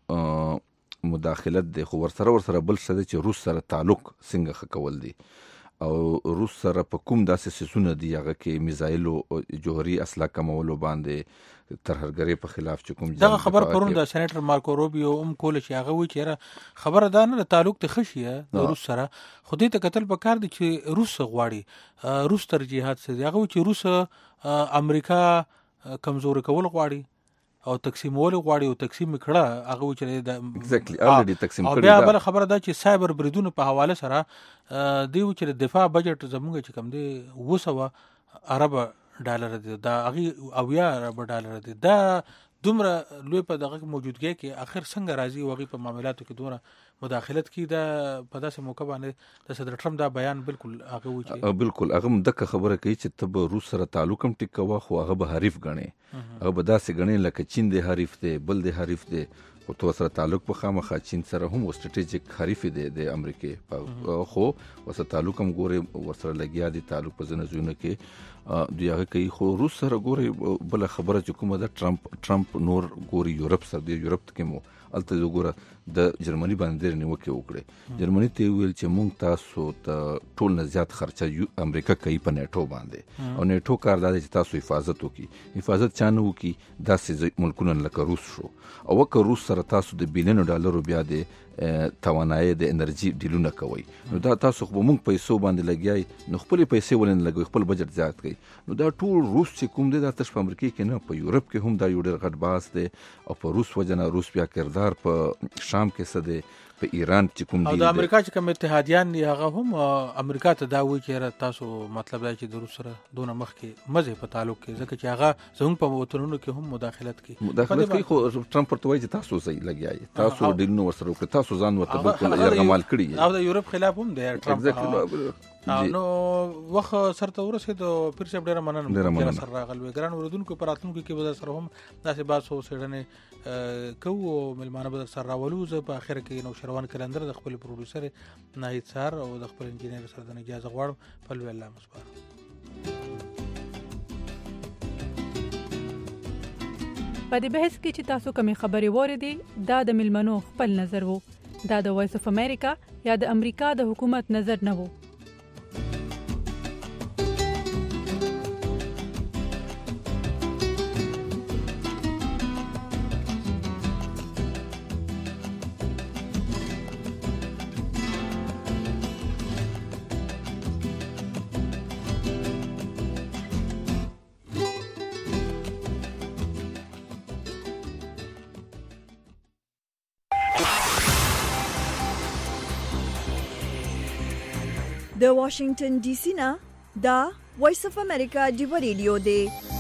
مداخلت دی خو ورسره بل څه دی چې روس سره تعلق څنګه خکول دي او روس سره په کوم داسې سيسونه دي هغه کې میزایل او جوهري اسلحه کمولو باندې ترهرګری په خلاف چې کوم دا خبر پرون د سېنیټر مارکو روبیو کول چې هغه وی چې خبره ده نه تعلق ته خشيه د روس سره خو دې ته قتل پکار دي چې روس غواړي روس ترجیحات څه دي هغه چې روس امریکا کمزور کول غواړي او تقسیمول غواړي او تقسیم کړه هغه چې د ایگزیکټلی الریډي تقسیم کړی. بیا بل خبره ده چې سایبر بریدونو په حواله سره دی چې دفاع بجټ زموږ چې کم دی 200 ارب ډالر دی دا هغه او یا ارب ډالر دی دا دومره لوی په دغه موجودګي کې اخر څنګه راځي وغي په معاملاتو کې دوره مداخلت کی دا په داسې موقع باندې د صدر ټرمپ دا بیان بالکل هغه وی چې بالکل هغه دغه خبره کوي چې تب روس سره تعلق هم ټیکوا خو هغه به حریف غني هغه به داسې غني لکه چین د حریف دی بل د حریف دی او تو سره تعلق په خامخا چین سره هم استراتیژیک حریف دی د امریکای خو وسه تعلق هم ګوري ورسره لګیا دي تعلق په زنه کې دوی هغه کوي خو روس سره ګوري بل خبره چې کومه ده ټرمپ نور ګوري یورپ سره دی یورپ کې مو الته وګوره د جرمني باندې نیوکه وکړي جرمني ته ویل چې مونږ تاسو ته ټول نه زیات خرچه امریکا کوي په نیټو باندې او نیټو کار دی چې تاسو حفاظت وکړي حفاظت چانه وکړي داسې ملکونه لکه روس شو او وکړه روس سره تاسو د بلینو ډالرو بیا د توانایي د انرژي ډیلونه کوي. نو دا تاسو خو موږ پیسو باندې لګیای نو خپل پیسې ولن لګوي خپل بجټ زیات کړي. نو دا ټول روس چې کوم دی دا تاسو په امریکا کې نه په یورپ کې هم دا یو ډېر غټ باس دی او په روس وجنه روس بیا کردار په شام کې څه دی په ایران چې کوم دی او د امریکا چې کوم اتحادیان دی هغه هم امریکا ته دا وایي چې تاسو مطلب دی چې د روس سره دونه مخ کې مزه په تعلق کې ځکه چې هغه زموږ په وطنونو کې هم مداخلت کوي خو ټرمپ ورته وایي چې تاسو صحیح لګیای تاسو ډیلنو ورسره وکړه تاسو ځان ورته بالکل یرغمال کړی او د یورپ خلاف هم دی ټرمپ نو وخت سره ورسېد پیر صاحب ډېر مننه سره راغلی ګران اوردونکو پر راتلونکو کې به سره هم داسې باسو سړنه کوو ملمانه به سره راولو. زه په اخر کې نو شروان کلندر د خپل پروډوسر ناهید سار او د خپل انجینر سره د اجازه غواړم په لوی الله مسپار. په دې بحث کې چې تاسو کومې خبرې واردې دا د ملمنو خپل نظر وو. دا د وایس اف امریکا یا د امریکا د حکومت نظر نه وو. د واشنگټن ډي سي نه دا وایس اف امریکا دی ریډیو دی.